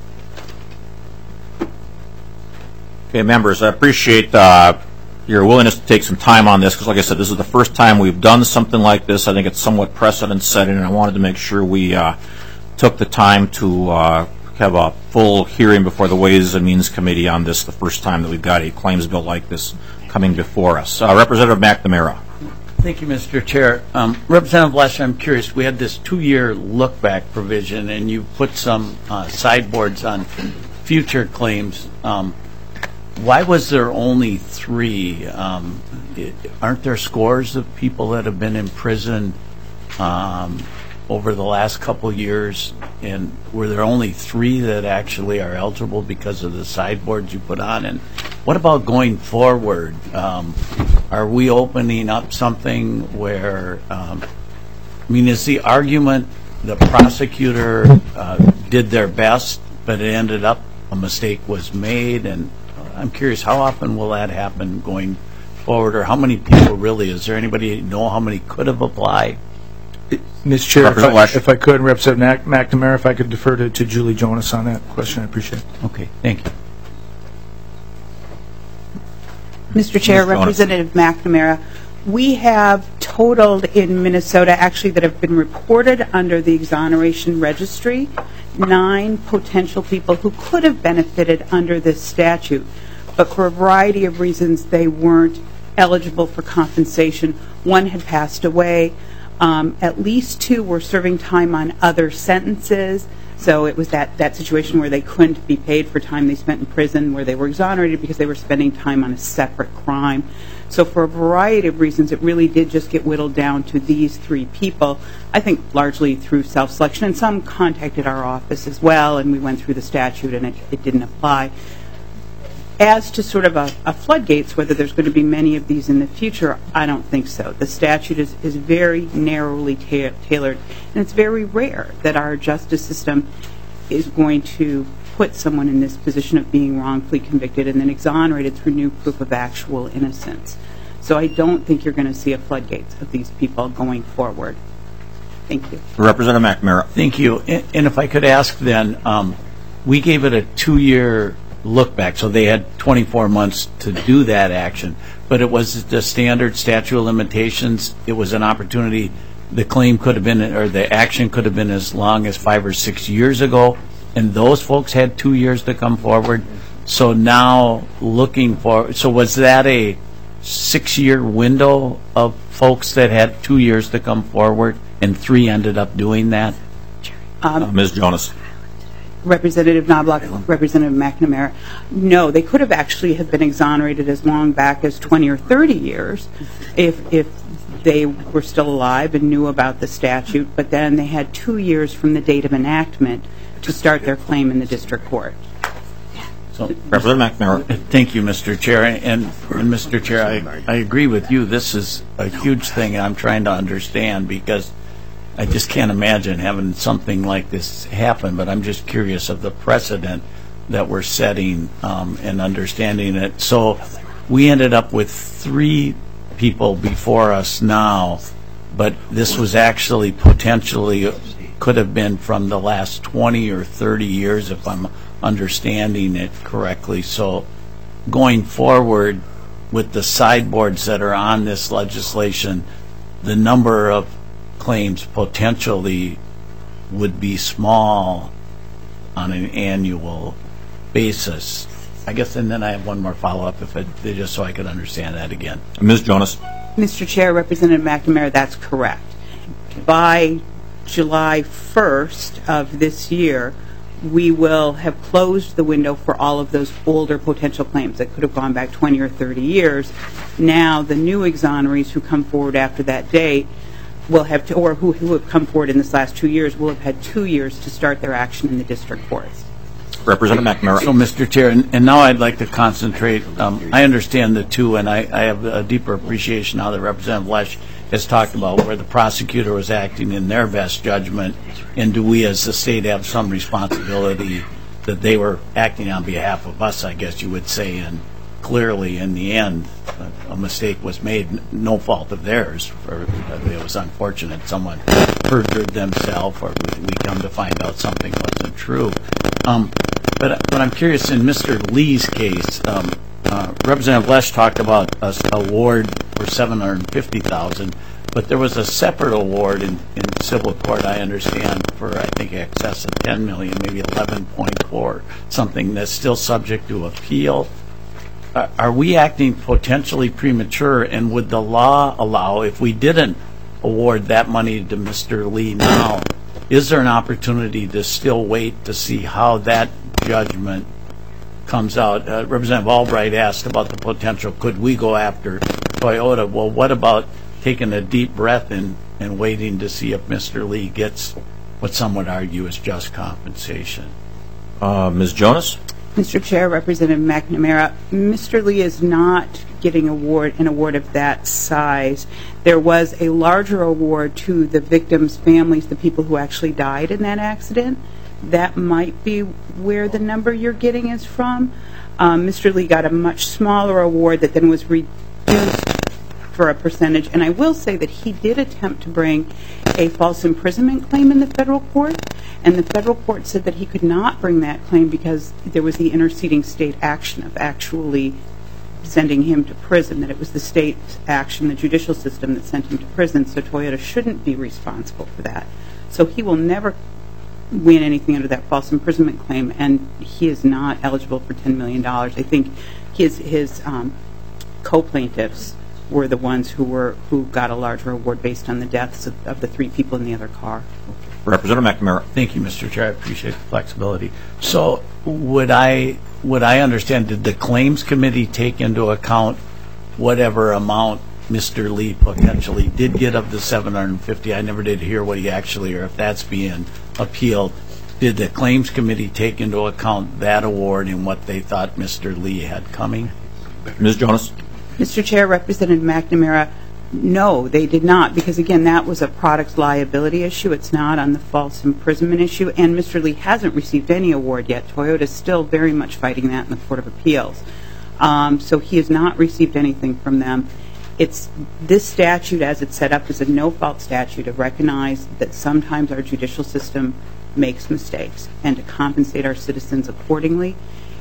Okay, members, I appreciate uh, your willingness to take some time on this, because like I said, this is the first time we've done something like this. I think it's somewhat precedent-setting, and I wanted to make sure we uh, took the time to uh, have a full hearing before the Ways and Means Committee on this, the first time that we've got a claims bill like this coming before us. Uh, Representative McNamara. Thank you, Mister Chair. Um, Representative Lesh, I'm curious, we had this two-year look-back provision, and you put some uh, sideboards on future claims. Um, Why was there only three? Um, it, aren't there scores of people that have been in prison um, over the last couple years? And were there only three that actually are eligible because of the sideboards you put on? And what about going forward? Um, are we opening up something where, um, I mean, is the argument the prosecutor uh, did their best, but it ended up a mistake was made? And I'm curious, how often will that happen going forward, or how many people really? Is there anybody know how many could have applied? Miz Chair, if Representative I, Lesh. if I could, Representative Mac- McNamara, if I could defer to, to Julie Jonas on that question, I appreciate it. Okay, thank you. Mister Chair, Miz Jonas. Representative McNamara, we have totaled in Minnesota, actually that have been reported under the exoneration registry, nine potential people who could have benefited under this statute, but for a variety of reasons they weren't eligible for compensation. One had passed away. Um, at least two were serving time on other sentences. So it was that, that situation where they couldn't be paid for time they spent in prison, where they were exonerated because they were spending time on a separate crime. So for a variety of reasons, it really did just get whittled down to these three people, I think largely through self-selection. And some contacted our office as well, and we went through the statute, and it, it didn't apply. As to sort of a, a floodgates, whether there's going to be many of these in the future, I don't think so. The statute is, is very narrowly ta- tailored, and it's very rare that our justice system is going to put someone in this position of being wrongfully convicted and then exonerated through new proof of actual innocence. So I don't think you're going to see a floodgates of these people going forward. Thank you. Representative McNamara. Thank you. And and if I could ask then, um, we gave it a two-year look back, so they had twenty-four months to do that action. But it was the standard statute of limitations. It was an opportunity. The claim could have been, or the action could have been as long as five or six years ago, and those folks had two years to come forward. So now looking for, so was that a six-year window of folks that had two years to come forward, and three ended up doing that? Um, Uh, Miz Jonas. Representative Knobloch, Representative McNamara, no, they could have actually have been exonerated as long back as twenty or thirty years if if they were still alive and knew about the statute, but then they had two years from the date of enactment to start their claim in the district court. So, Representative McNamara. Thank you, Mister Chair. And, and Mister Chair, I, I agree with you. This is a huge thing I'm trying to understand, because I just can't imagine having something like this happen, but I'm just curious of the precedent that we're setting um, and understanding it. So we ended up with three people before us now, but this was actually potentially could have been from the last twenty or thirty years, if I'm understanding it correctly. So going forward with the sideboards that are on this legislation, the number of claims potentially would be small on an annual basis. I guess, and then I have one more follow-up, if it, just so I could understand that again. Miz Jonas. Mister Chair, Representative McNamara, that's correct. By July first of this year, we will have closed the window for all of those older potential claims that could have gone back twenty or thirty years. Now, the new exonerees who come forward after that date will have to, or who, who have come forward in this last two years, will have had two years to start their action in the district courts. Representative McNamara. So, Mister Chair, and, and now I'd like to concentrate. Um, I understand the two, and I, I have a deeper appreciation now that Representative Lesh has talked about where the prosecutor was acting in their best judgment, and do we as the state have some responsibility that they were acting on behalf of us, I guess you would say, and clearly in the end a, a mistake was made, no fault of theirs. Or, it was unfortunate someone perjured themselves, or we, we come to find out something wasn't true. Um, but, but I'm curious, in Mister Lee's case, um, uh, Representative Lesh talked about an award for seven hundred fifty thousand dollars, but there was a separate award in, in civil court, I understand, for I think excess of ten million dollars, maybe eleven point four, something that's still subject to appeal. Uh, are we acting potentially premature, and would the law allow, if we didn't award that money to Mister Lee now, is there an opportunity to still wait to see how that judgment comes out? Uh, Representative Albright asked about the potential, could we go after Toyota? Well, what about taking a deep breath and, and waiting to see if Mister Lee gets what some would argue is just compensation? Uh, Miz Jonas? Mister Chair, Representative McNamara, Mister Lee is not getting award an award of that size. There was a larger award to the victims' families, the people who actually died in that accident. That might be where the number you're getting is from. Um, Mister Lee got a much smaller award that then was reduced for a percentage. And I will say that he did attempt to bring a false imprisonment claim in the federal court, and the federal court said that he could not bring that claim because there was the interceding state action of actually sending him to prison, that it was the state action, the judicial system that sent him to prison, so Toyota shouldn't be responsible for that. So he will never win anything under that false imprisonment claim, and he is not eligible for ten million dollars. I think his his um, co-plaintiffs were the ones who were who got a larger award based on the deaths of, of the three people in the other car. Representative McNamara. Thank you, Mister Chair. I appreciate the flexibility. So would I would I understand, did the Claims Committee take into account whatever amount Mister Lee potentially did get of the seven hundred fifty? I never did hear what he actually, or if that's being appealed. Did the Claims Committee take into account that award and what they thought Mister Lee had coming? Miz Jonas. Mister Chair, Representative McNamara, no, they did not, because again, that was a products liability issue. It's not on the false imprisonment issue, and Mister Lee hasn't received any award yet. Toyota is still very much fighting that in the Court of Appeals. Um, so he has not received anything from them. It's this statute, as it's set up, is a no-fault statute to recognize that sometimes our judicial system makes mistakes and to compensate our citizens accordingly.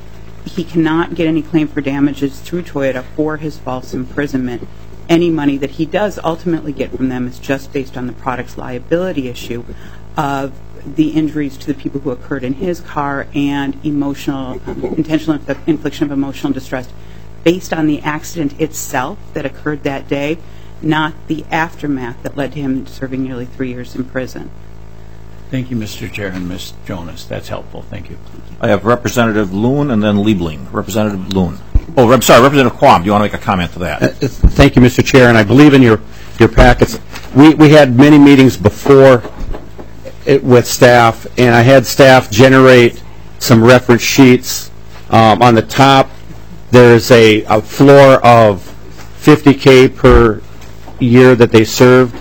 He cannot get any claim for damages through Toyota for his false imprisonment. Any money that he does ultimately get from them is just based on the products liability issue of the injuries to the people who occurred in his car and emotional, intentional inf- infliction of emotional distress based on the accident itself that occurred that day, not the aftermath that led to him serving nearly three years in prison. Thank you, Mister Chair and Miz Jonas. That's helpful. Thank you. I have Representative Loon and then Liebling. Representative Loon. Oh, I'm sorry, Representative Quam. Do you want to make a comment to that? Uh, thank you, Mister Chair, and I believe in your, your packets. We, we had many meetings before it, with staff, and I had staff generate some reference sheets. Um, on the top, there's a, a floor of fifty K per year that they served,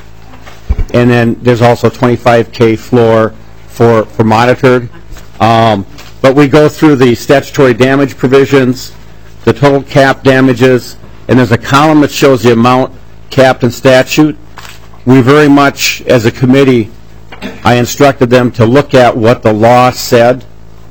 and then there's also twenty-five K floor for, for monitored. Um, but we go through the statutory damage provisions, the total cap damages, and there's a column that shows the amount capped in statute. We very much, as a committee, I instructed them to look at what the law said,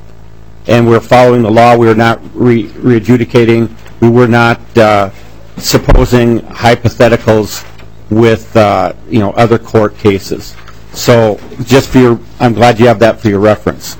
and we're following the law. We're not re- re-adjudicating. We were not uh, supposing hypotheticals with uh, you know other court cases. So just for your, I'm glad you have that for your reference.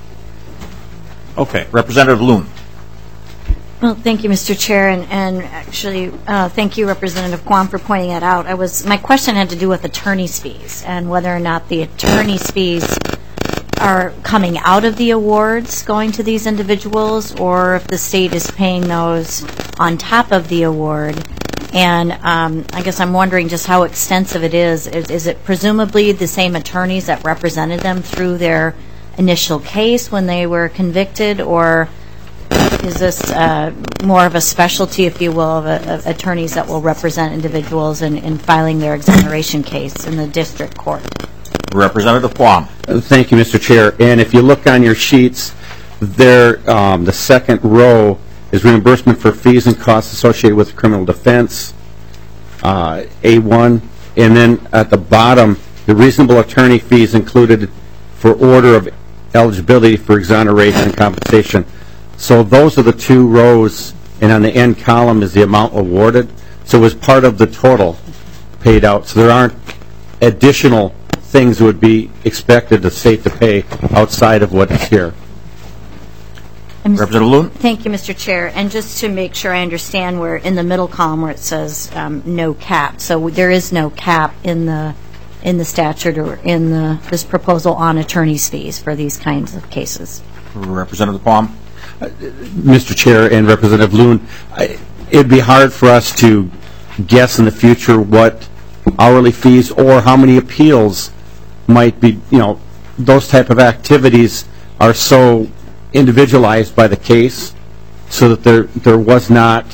Okay, Representative Loon. Well, thank you, Mister Chair, and, and actually, uh, thank you, Representative Quam, for pointing that out. I was my question had to do with attorney's fees and whether or not the attorney's fees are coming out of the awards going to these individuals, or if the state is paying those on top of the award. And um, I guess I'm wondering just how extensive it is. is. Is it presumably the same attorneys that represented them through their initial case when they were convicted, or is this uh, more of a specialty, if you will, of, a, of attorneys that will represent individuals in, in filing their exoneration case in the district court? Representative Quam. Uh, thank you, Mister Chair. And if you look on your sheets, there, um, the second row is reimbursement for fees and costs associated with criminal defense, uh, A one, and then at the bottom, the reasonable attorney fees included for order of eligibility for exoneration and compensation. So those are the two rows, and on the end column is the amount awarded. So it was part of the total paid out. So there aren't additional things that would be expected the state to pay outside of what is here. Representative Loon. Thank you, Mister Chair. And just to make sure I understand, we're in the middle column where it says um, no cap. So there is no cap in the in the statute or in the this proposal on attorney's fees for these kinds of cases. Representative Quam. Uh, Mister Chair and Representative Loon, I, it'd be hard for us to guess in the future what hourly fees or how many appeals might be, you know, those type of activities are so individualized by the case, so that there there was not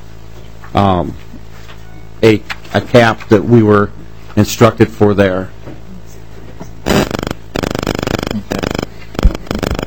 um, a a cap that we were instructed for there.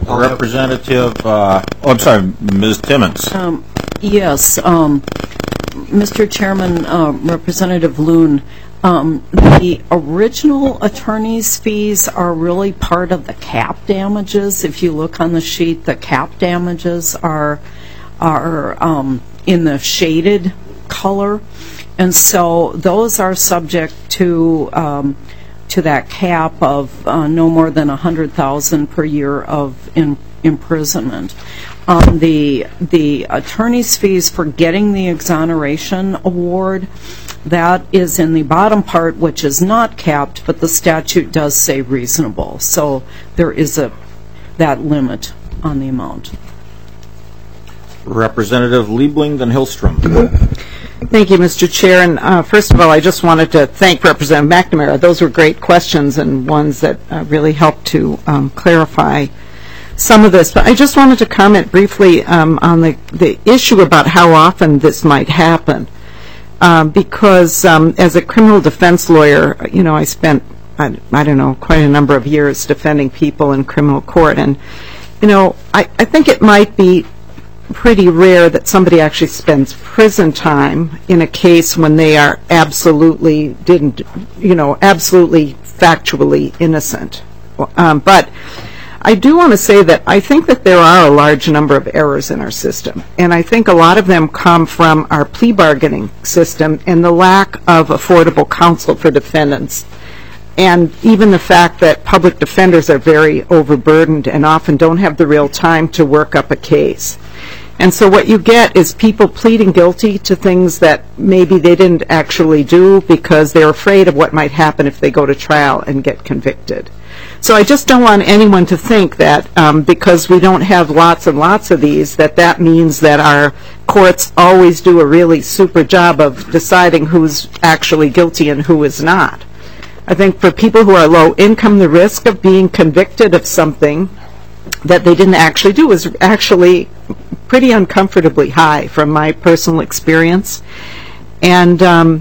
Representative, uh, oh, I'm sorry, Miz Timmons. Um, yes. Um, Mister Chairman, uh, Representative Loon, um, the original attorney's fees are really part of the cap damages. If you look on the sheet, the cap damages are are um, in the shaded color, and so those are subject to um, to that cap of uh, no more than a hundred thousand per year of in, imprisonment. Um, the the attorney's fees for getting the exoneration award, that is in the bottom part, which is not capped, but the statute does say reasonable. So there is a that limit on the amount. Representative Liebling, then Hillstrom. Thank you, Mister Chair. And uh, first of all, I just wanted to thank Representative McNamara. Those were great questions and ones that uh, really helped to um, clarify some of this. But I just wanted to comment briefly um, on the, the issue about how often this might happen. Um, because um, as a criminal defense lawyer, you know, I spent, I, I don't know, quite a number of years defending people in criminal court. And, you know, I, I think it might be pretty rare that somebody actually spends prison time in a case when they are absolutely didn't, you know, absolutely factually innocent. Um, but I do want to say that I think that there are a large number of errors in our system, and I think a lot of them come from our plea bargaining system and the lack of affordable counsel for defendants, and even the fact that public defenders are very overburdened and often don't have the real time to work up a case. And so what you get is people pleading guilty to things that maybe they didn't actually do because they're afraid of what might happen if they go to trial and get convicted. So I just don't want anyone to think that um, because we don't have lots and lots of these, that that means that our courts always do a really super job of deciding who's actually guilty and who is not. I think for people who are low income, the risk of being convicted of something that they didn't actually do is actually pretty uncomfortably high from my personal experience. And, um,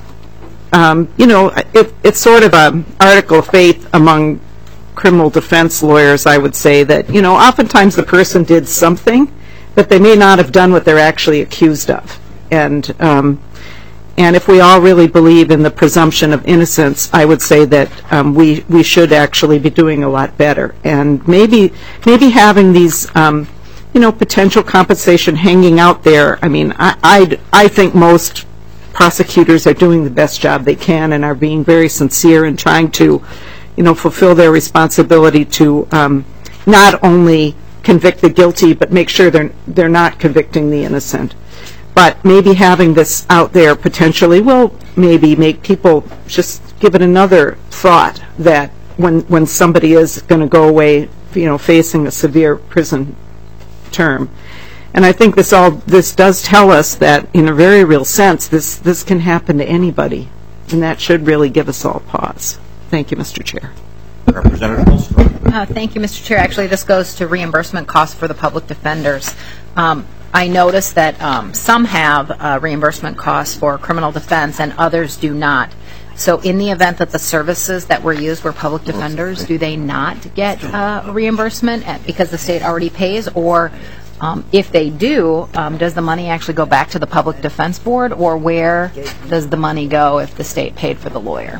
um, you know, it, it's sort of an article of faith among criminal defense lawyers, I would say, that, you know, oftentimes the person did something, but they may not have done what they're actually accused of. And um, and if we all really believe in the presumption of innocence, I would say that um, we we should actually be doing a lot better. And maybe maybe having these, um, you know, potential compensation hanging out there. I mean, I I'd, I think most prosecutors are doing the best job they can and are being very sincere in trying to, you know, fulfill their responsibility to um, not only convict the guilty, but make sure they're they're not convicting the innocent. But maybe having this out there potentially will maybe make people just give it another thought that when when somebody is going to go away, you know, facing a severe prison term. And I think this all this does tell us that, in a very real sense, this this can happen to anybody, and that should really give us all pause. Thank you, Mister Chair. Representative Hillstrom. Uh, thank you, Mister Chair. Actually, this goes to reimbursement costs for the public defenders. Um, I noticed that um, some have uh, reimbursement costs for criminal defense and others do not. So in the event that the services that were used were public defenders, do they not get uh, reimbursement at, because the state already pays? Or um, if they do, um, does the money actually go back to the Public Defense Board, or where does the money go if the state paid for the lawyer?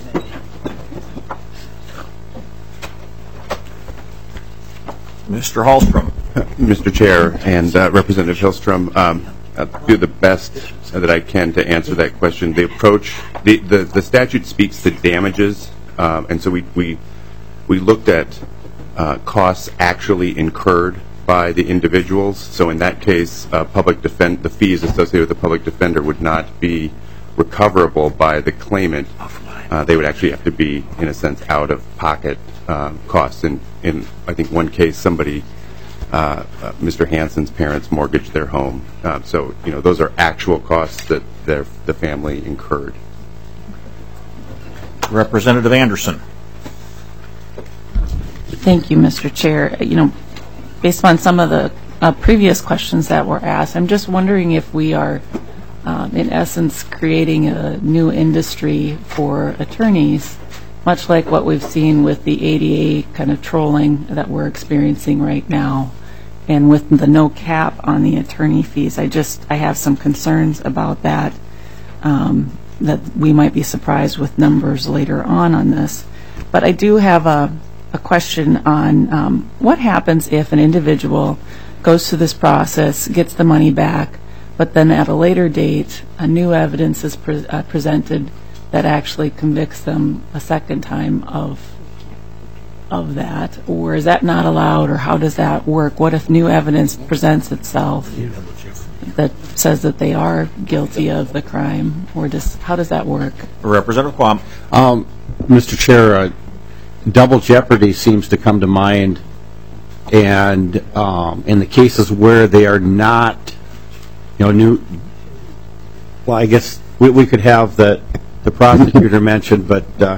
Mister Hallstrom. Mister Chair and uh, Representative Hillstrom, um, I'll do the best that I can to answer that question. The approach, the, the, the statute speaks to damages, um, and so we, we, we looked at uh, costs actually incurred by the individuals. So in that case, uh, public defend, the fees associated with the public defender would not be recoverable by the claimant. Uh, they would actually have to be, in a sense, out-of-pocket uh, costs. In, in, I think, one case, somebody, uh, uh, Mister Hansen's parents mortgaged their home. Uh, so, you know, those are actual costs that their, the family incurred. Representative Anderson. Thank you, Mister Chair. You know, based on some of the uh, previous questions that were asked, I'm just wondering if we are, um, in essence, creating a new industry for attorneys, much like what we've seen with the A D A kind of trolling that we're experiencing right now. and with the no cap on the attorney fees, I just, I have some concerns about that, um, that we might be surprised with numbers later on on this. But I do have a, a question on um, what happens if an individual goes through this process, gets the money back, but then at a later date, a new evidence is pre- uh, presented that actually convicts them a second time of of that, or is that not allowed, or how does that work? What if new evidence presents itself that says that they are guilty of the crime, or does, how does that work? Representative Quam. Um, Mister Chair, uh, double jeopardy seems to come to mind, and um, in the cases where they are not, you know, new. Well, I guess we, we could have the the prosecutor mentioned, but uh,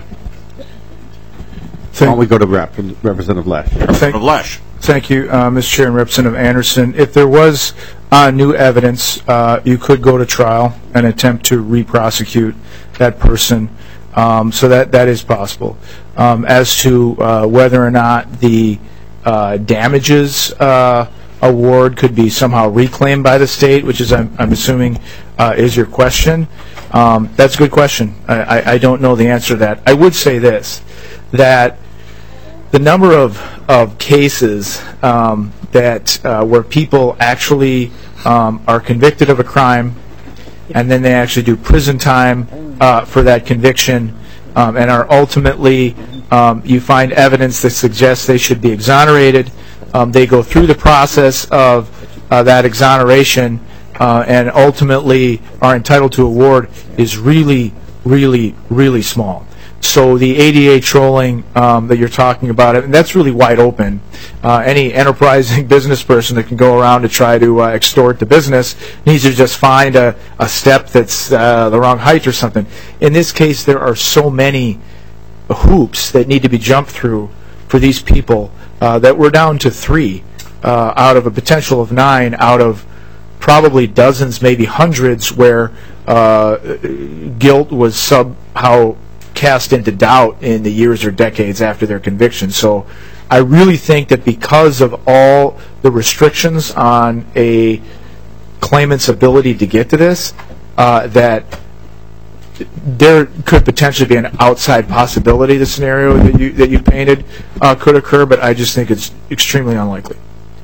why don't we go to Rep, Representative Lesh? Representative Lesh. Thank you, uh, Mister Chair and Representative Anderson. If there was uh, new evidence, uh, you could go to trial and attempt to re-prosecute that person. Um, so that that is possible. Um, as to uh, whether or not the uh, damages uh, award could be somehow reclaimed by the state, which is, I'm, I'm assuming, uh, is your question, um, that's a good question. I, I, I don't know the answer to that. I would say this, that the number of, of cases um, that uh, where people actually um, are convicted of a crime and then they actually do prison time uh, for that conviction um, and are ultimately, um, you find evidence that suggests they should be exonerated. Um, they go through the process of uh, that exoneration uh, and ultimately are entitled to award is really, really, really small. So the A D A trolling um, that you're talking about, and that's really wide open. Uh, any enterprising business person that can go around to try to uh, extort the business needs to just find a, a step that's uh, the wrong height or something. In this case, there are so many hoops that need to be jumped through for these people uh, that we're down to three uh, out of a potential of nine out of probably dozens, maybe hundreds, where uh, guilt was somehow cast into doubt in the years or decades after their conviction. So I really think that because of all the restrictions on a claimant's ability to get to this, uh, that there could potentially be an outside possibility the scenario that you that you painted uh, could occur, but I just think it's extremely unlikely.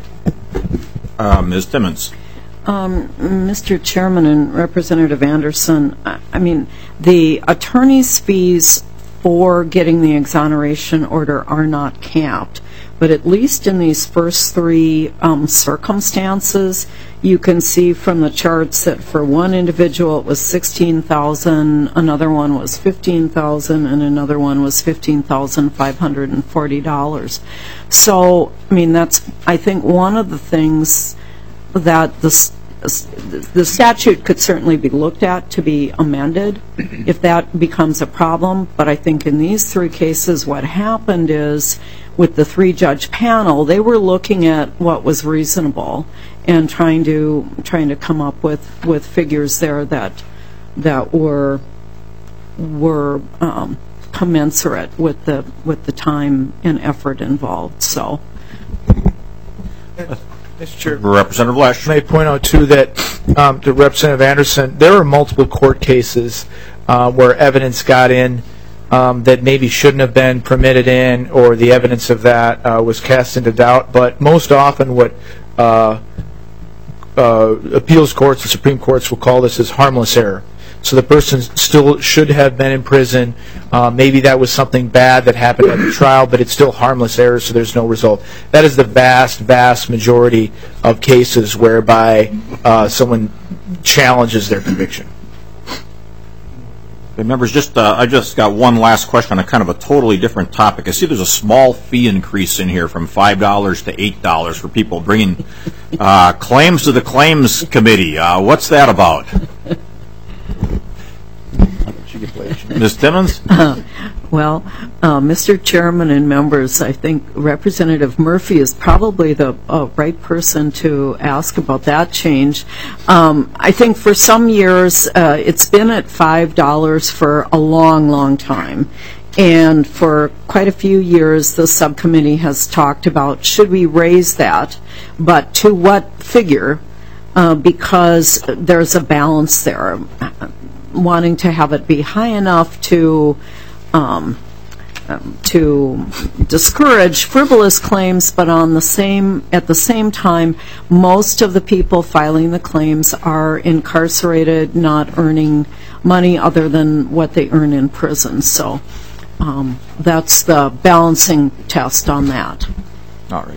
Uh, Miz Timmons. Um, Mister Chairman and Representative Anderson, I, I mean, the attorney's fees for getting the exoneration order are not capped, but at least in these first three um, circumstances, you can see from the charts that for one individual it was sixteen thousand dollars, another one was fifteen thousand dollars, and another one was fifteen thousand five hundred forty dollars. So, I mean, that's, I think, one of the things that the, the statute could certainly be looked at to be amended if that becomes a problem. But I think in these three cases what happened is with the three-judge panel, they were looking at what was reasonable and trying to trying to come up with, with figures there that that were were um, commensurate with the with the time and effort involved. So. Mister Chair, Representative Lesh. May I point out, too, that um, to Representative Anderson, there are multiple court cases uh, where evidence got in um, that maybe shouldn't have been permitted in, or the evidence of that uh, was cast into doubt. But most often what uh, uh, appeals courts and Supreme Courts will call this is harmless error. So the person still should have been in prison. Uh, maybe that was something bad that happened at the trial, but it's still harmless error, so there's no result. That is the vast, vast majority of cases whereby uh, someone challenges their conviction. Okay, members, just uh, I just got one last question on a kind of a totally different topic. I see there's a small fee increase in here from five dollars to eight dollars for people bringing uh, claims to the claims committee. Uh, what's that about? Miz Timmons? Uh, well, uh, Mister Chairman and members, I think Representative Murphy is probably the uh, right person to ask about that change. Um, I think for some years uh, it's been at five dollars for a long, long time. And for quite a few years, the subcommittee has talked about, should we raise that, but to what figure? Uh, because there's a balance there, wanting to have it be high enough to um, um, to discourage frivolous claims, but on the same at the same time, most of the people filing the claims are incarcerated, not earning money other than what they earn in prison. So um, that's the balancing test on that. All right.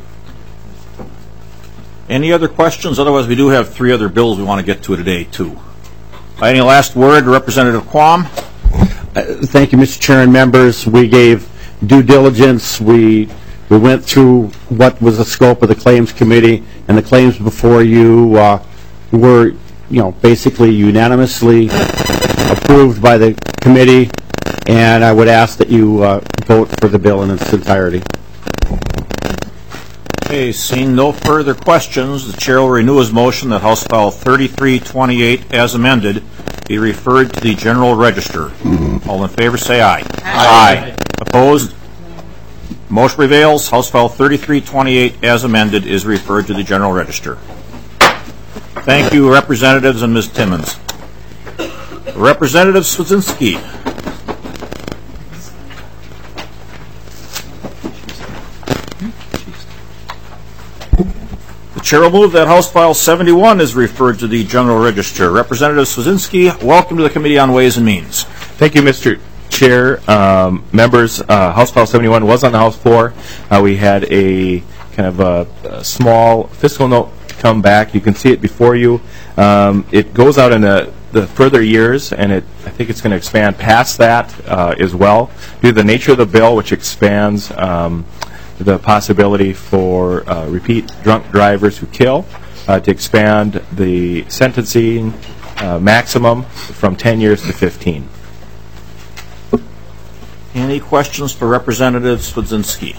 Any other questions? Otherwise, we do have three other bills we want to get to today, too. Any last word, Representative Quam? Uh, thank you, Mister Chair and members. We gave due diligence. We we went through what was the scope of the claims committee, and the claims before you uh, were, you know, basically unanimously approved by the committee. And I would ask that you uh, vote for the bill in its entirety. Okay, seeing no further questions, the chair will renew his motion that House File thirty-three twenty-eight, as amended, be referred to the General Register. Mm-hmm. All in favor, say aye. Aye. Aye. Opposed? Motion prevails. House File thirty-three twenty-eight, as amended, is referred to the General Register. Thank you, Representatives and Miz Timmons. Representative Swedzinski. The chair will move that House File seventy-one is referred to the General Register. Representative Swedzinski, welcome to the Committee on Ways and Means. Thank you, Mister Chair. Um, members, uh, House File seventy-one was on the House floor. Uh, we had a kind of a, a small fiscal note come back. You can see it before you. Um, it goes out in a, the further years, and it, I think it's going to expand past that uh, as well, due to the nature of the bill, which expands um, the possibility for uh, repeat drunk drivers who kill, uh, to expand the sentencing uh, maximum from ten years to fifteen. Any questions for Representative Swedzinski?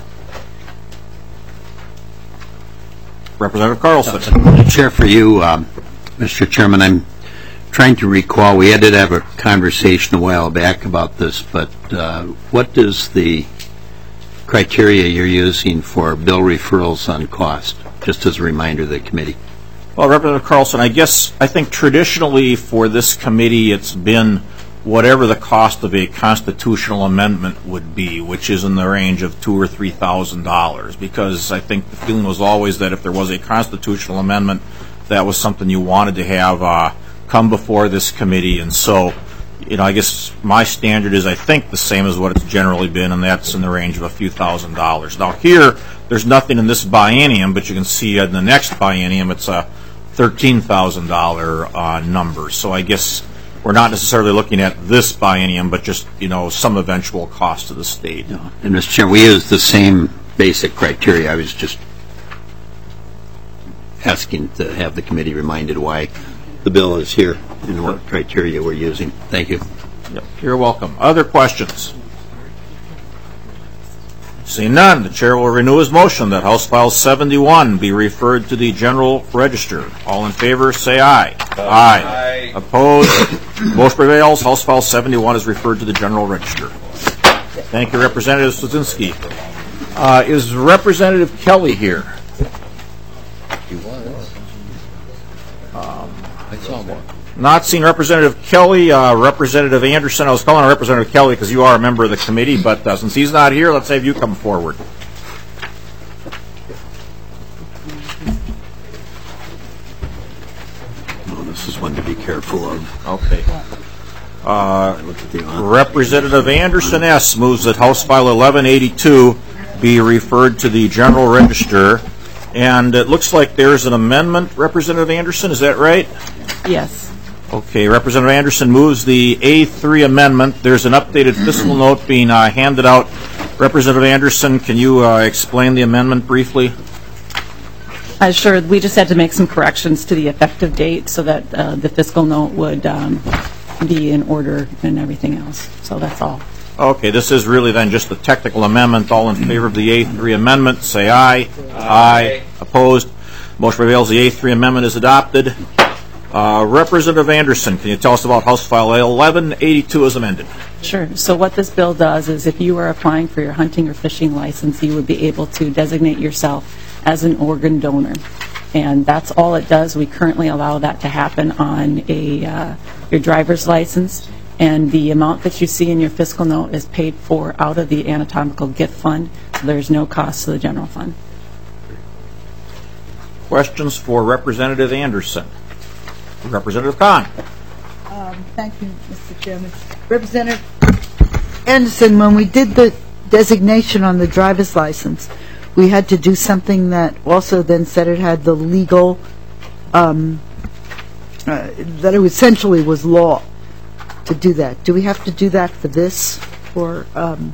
Representative Carlson. Chair, for you, um, Mister Chairman, I'm trying to recall, we had to have a conversation a while back about this, but uh, what is the criteria you're using for bill referrals on cost, just as a reminder to the committee? Well, Representative Carlson, I guess I think traditionally for this committee it's been whatever the cost of a constitutional amendment would be, which is in the range of two or three thousand dollars, because I think the feeling was always that if there was a constitutional amendment, that was something you wanted to have uh, come before this committee. And so, you know, I guess my standard is I think the same as what it's generally been, and that's in the range of a few thousand dollars. Now here, there's nothing in this biennium, but you can see in the next biennium it's a thirteen thousand dollars uh, number. So I guess we're not necessarily looking at this biennium, but just, you know, some eventual cost to the state. No. And Mister Chair, we use the same basic criteria. I was just asking to have the committee reminded why the bill is here and what criteria we're using. Thank you. Yep. You're welcome. Other questions? Seeing none, the chair will renew his motion that House File seventy-one be referred to the General Register. All in favor, say aye. Aye. Aye. Opposed? Motion prevails. House File seventy-one is referred to the General Register. Thank you, Representative Swedzinski. Uh, is Representative Kelly here? He was. Um, I saw one. Not seeing Representative Kelly. Uh, Representative Anderson. I was calling on Representative Kelly because you are a member of the committee, but uh, since he's not here, let's have you come forward. Oh, this is one to be careful of. Okay. Uh, Representative Anderson S. moves that House File eleven eighty-two be referred to the General Register. And it looks like there's an amendment, Representative Anderson, is that right? Yes. Okay, Representative Anderson moves the A three amendment. There's an updated fiscal note being uh, handed out. Representative Anderson, can you uh, explain the amendment briefly? Uh, sure. We just had to make some corrections to the effective date so that uh, the fiscal note would um, be in order and everything else. So that's all. Okay, this is really then just a technical amendment. All in favor of the A three amendment, say aye. Aye. Aye. Opposed? Motion prevails. The A three amendment is adopted. Uh, Uh, Representative Anderson, can you tell us about House File eleven eighty-two as amended? Sure. So what this bill does is if you are applying for your hunting or fishing license, you would be able to designate yourself as an organ donor. And that's all it does. We currently allow that to happen on a uh, your driver's license. And the amount that you see in your fiscal note is paid for out of the anatomical gift fund. So there's no cost to the general fund. Questions for Representative Anderson? Representative Kahn. Um, Thank you, Mister Chairman. Representative Anderson, when we did the designation on the driver's license, we had to do something that also then said it had the legal, um, uh, that it essentially was law to do that. Do we have to do that for this? Or, um,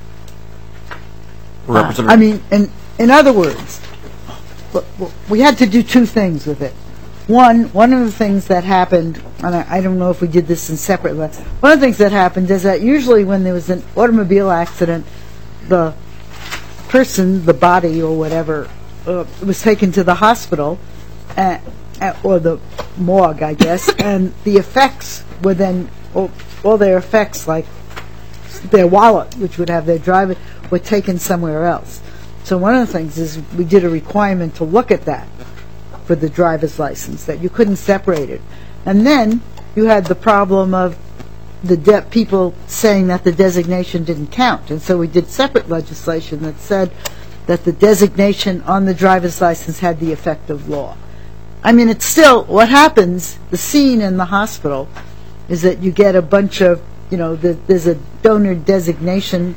Representative. I mean, in, in other words, w- w- we had to do two things with it. One, one of the things that happened, and I, I don't know if we did this in separate, but one of the things that happened is that usually when there was an automobile accident, the person, the body or whatever, uh, was taken to the hospital, uh, uh, or the morgue, I guess, and the effects were then, all, all their effects, like their wallet, which would have their driver, were taken somewhere else. So one of the things is we did a requirement to look at that for the driver's license, that you couldn't separate it. And then you had the problem of the de- people saying that the designation didn't count. And so we did separate legislation that said that the designation on the driver's license had the effect of law. I mean, it's still, what happens, the scene in the hospital is that you get a bunch of, you know, the, there's a donor designation,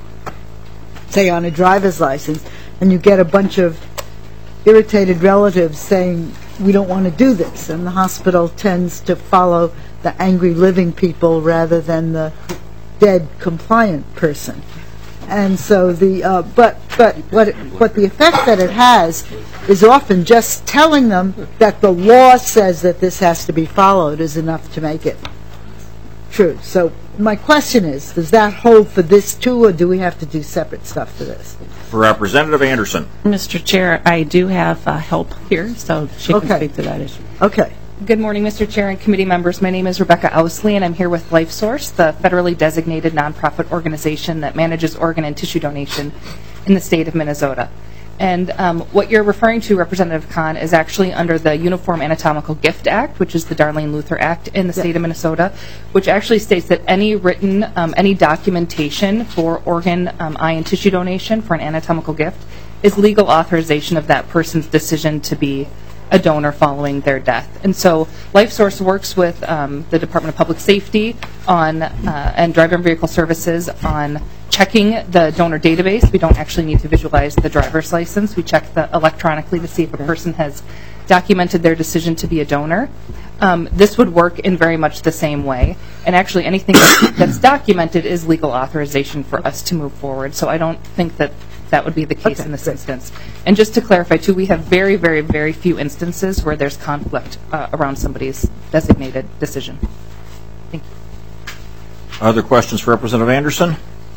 say on a driver's license, and you get a bunch of irritated relatives saying, we don't want to do this, and the hospital tends to follow the angry living people rather than the dead compliant person. And so the uh, but but what it, what the effect that it has is often just telling them that the law says that this has to be followed is enough to make it true. So my question is, does that hold for this too, or do we have to do separate stuff for this? Representative Anderson. Mister Chair, I do have uh, help here, so she Okay. can speak to that issue. Okay. Good morning, Mister Chair and committee members. My name is Rebecca Ousley, and I'm here with LifeSource, the federally designated nonprofit organization that manages organ and tissue donation in the state of Minnesota. And um, what you're referring to, Representative Kahn, is actually under the Uniform Anatomical Gift Act, which is the Darlene Luther Act in the state of Minnesota, which actually states that any written, um, any documentation for organ, um, eye, and tissue donation for an anatomical gift is legal authorization of that person's decision to be a donor following their death. And so LifeSource works with um, the Department of Public Safety on uh, and Driver and Vehicle Services on checking the donor database. We don't actually need to visualize the driver's license. We check the electronically to see if a person has documented their decision to be a donor. Um, this would work in very much the same way. And actually anything that's documented is legal authorization for us to move forward. So I don't think that that would be the case in this instance. And just to clarify, too, we have very, very, very few instances where there's conflict uh, around somebody's designated decision. Thank you. Other questions for Representative Anderson?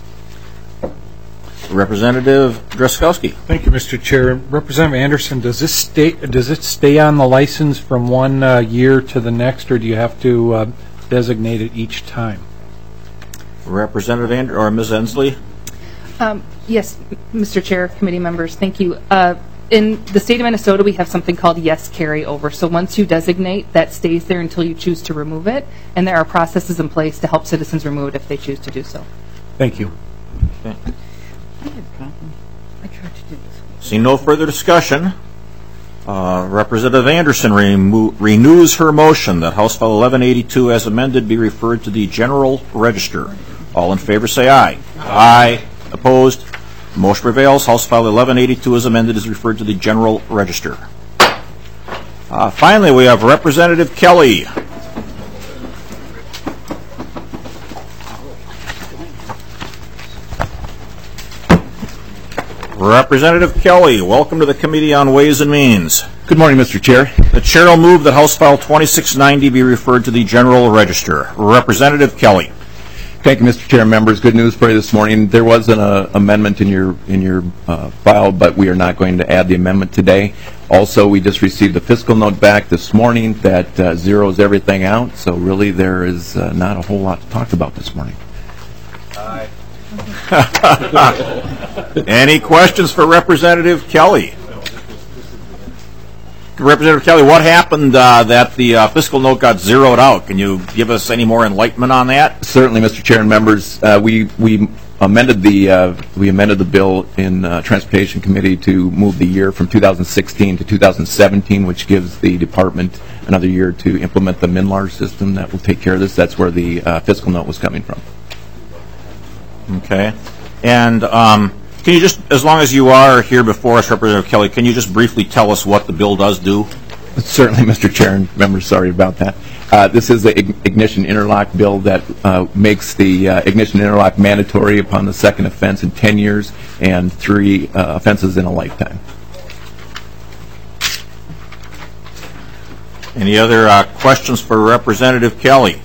Representative Drazkowski. Thank you, Mister Chair. Representative Anderson, does this stay, does it stay on the license from one uh, year to the next, or do you have to uh, designate it each time? Representative And- or Miz Ensley? Um, yes, Mister Chair, committee members, thank you. Uh, in the state of Minnesota, we have something called yes carryover. So once you designate, that stays there until you choose to remove it, and there are processes in place to help citizens remove it if they choose to do so. Thank you. Okay. See no further discussion. Uh, Representative Anderson remo- renews her motion that House File eleven eighty-two as amended be referred to the General Register. All in favor say aye. Aye. Opposed? Motion prevails. House File eleven eighty-two as amended is referred to the General Register. Uh, finally, we have Representative Kelly. Representative Kelly, welcome to the Committee on Ways and Means. Good morning, Mister Chair. The Chair will move that House File twenty-six ninety be referred to the General Register. Representative Kelly. Thank you, Mister Chair and members. Good news for you this morning. There was an uh, amendment in your in your uh, file, but we are not going to add the amendment today. Also, we just received a fiscal note back this morning that uh, zeroes everything out, so really there is uh, not a whole lot to talk about this morning. Aye. Any questions for Representative Kelly? Representative Kelly, what happened uh, that the uh, fiscal note got zeroed out? Can you give us any more enlightenment on that? Certainly, Mister Chair and members. Uh, we we amended the uh, we amended the bill in uh, Transportation Committee to move the year from two thousand sixteen to two thousand seventeen, which gives the department another year to implement the MNLARS system that will take care of this. That's where the uh, fiscal note was coming from. Okay. And um, can you just, as long as you are here before us, Representative Kelly, can you just briefly tell us what the bill does do? Certainly, Mister Chair and members, sorry about that. Uh, this is the ignition interlock bill that uh, makes the uh, ignition interlock mandatory upon the second offense in ten years and three uh, offenses in a lifetime. Any other uh, questions for Representative Kelly?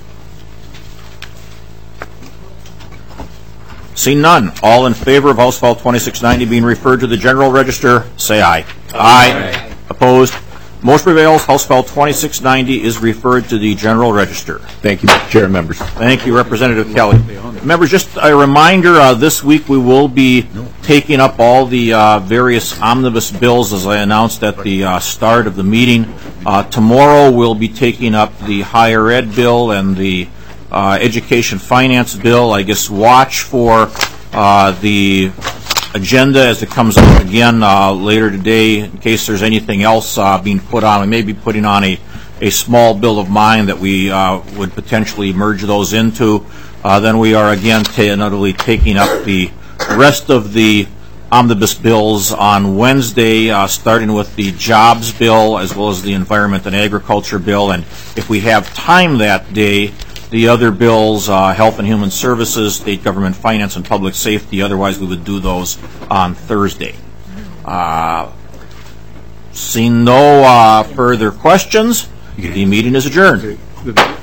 Seeing none, all in favor of House File twenty-six ninety being referred to the General Register, say aye. Aye. Aye. Opposed? Motion prevails. House File twenty-six ninety is referred to the General Register. Thank you, Mister Chair and members. Thank you, Representative Kelly. Members, just a reminder, uh, this week we will be taking up all the uh, various omnibus bills, as I announced at the uh, start of the meeting. Uh, tomorrow we'll be taking up the higher ed bill and the uh, education finance bill. I guess watch for uh, the agenda as it comes up again uh, later today in case there's anything else uh, being put on. We may be putting on a, a small bill of mine that we uh, would potentially merge those into. Uh, then we are again ta- not only taking up the rest of the omnibus bills on Wednesday, uh, starting with the jobs bill as well as the environment and agriculture bill. And if we have time that day, the other bills, uh, health and human services, state government finance, and public safety. Otherwise, we would do those on Thursday. Uh, seeing no uh, further questions, the meeting is adjourned.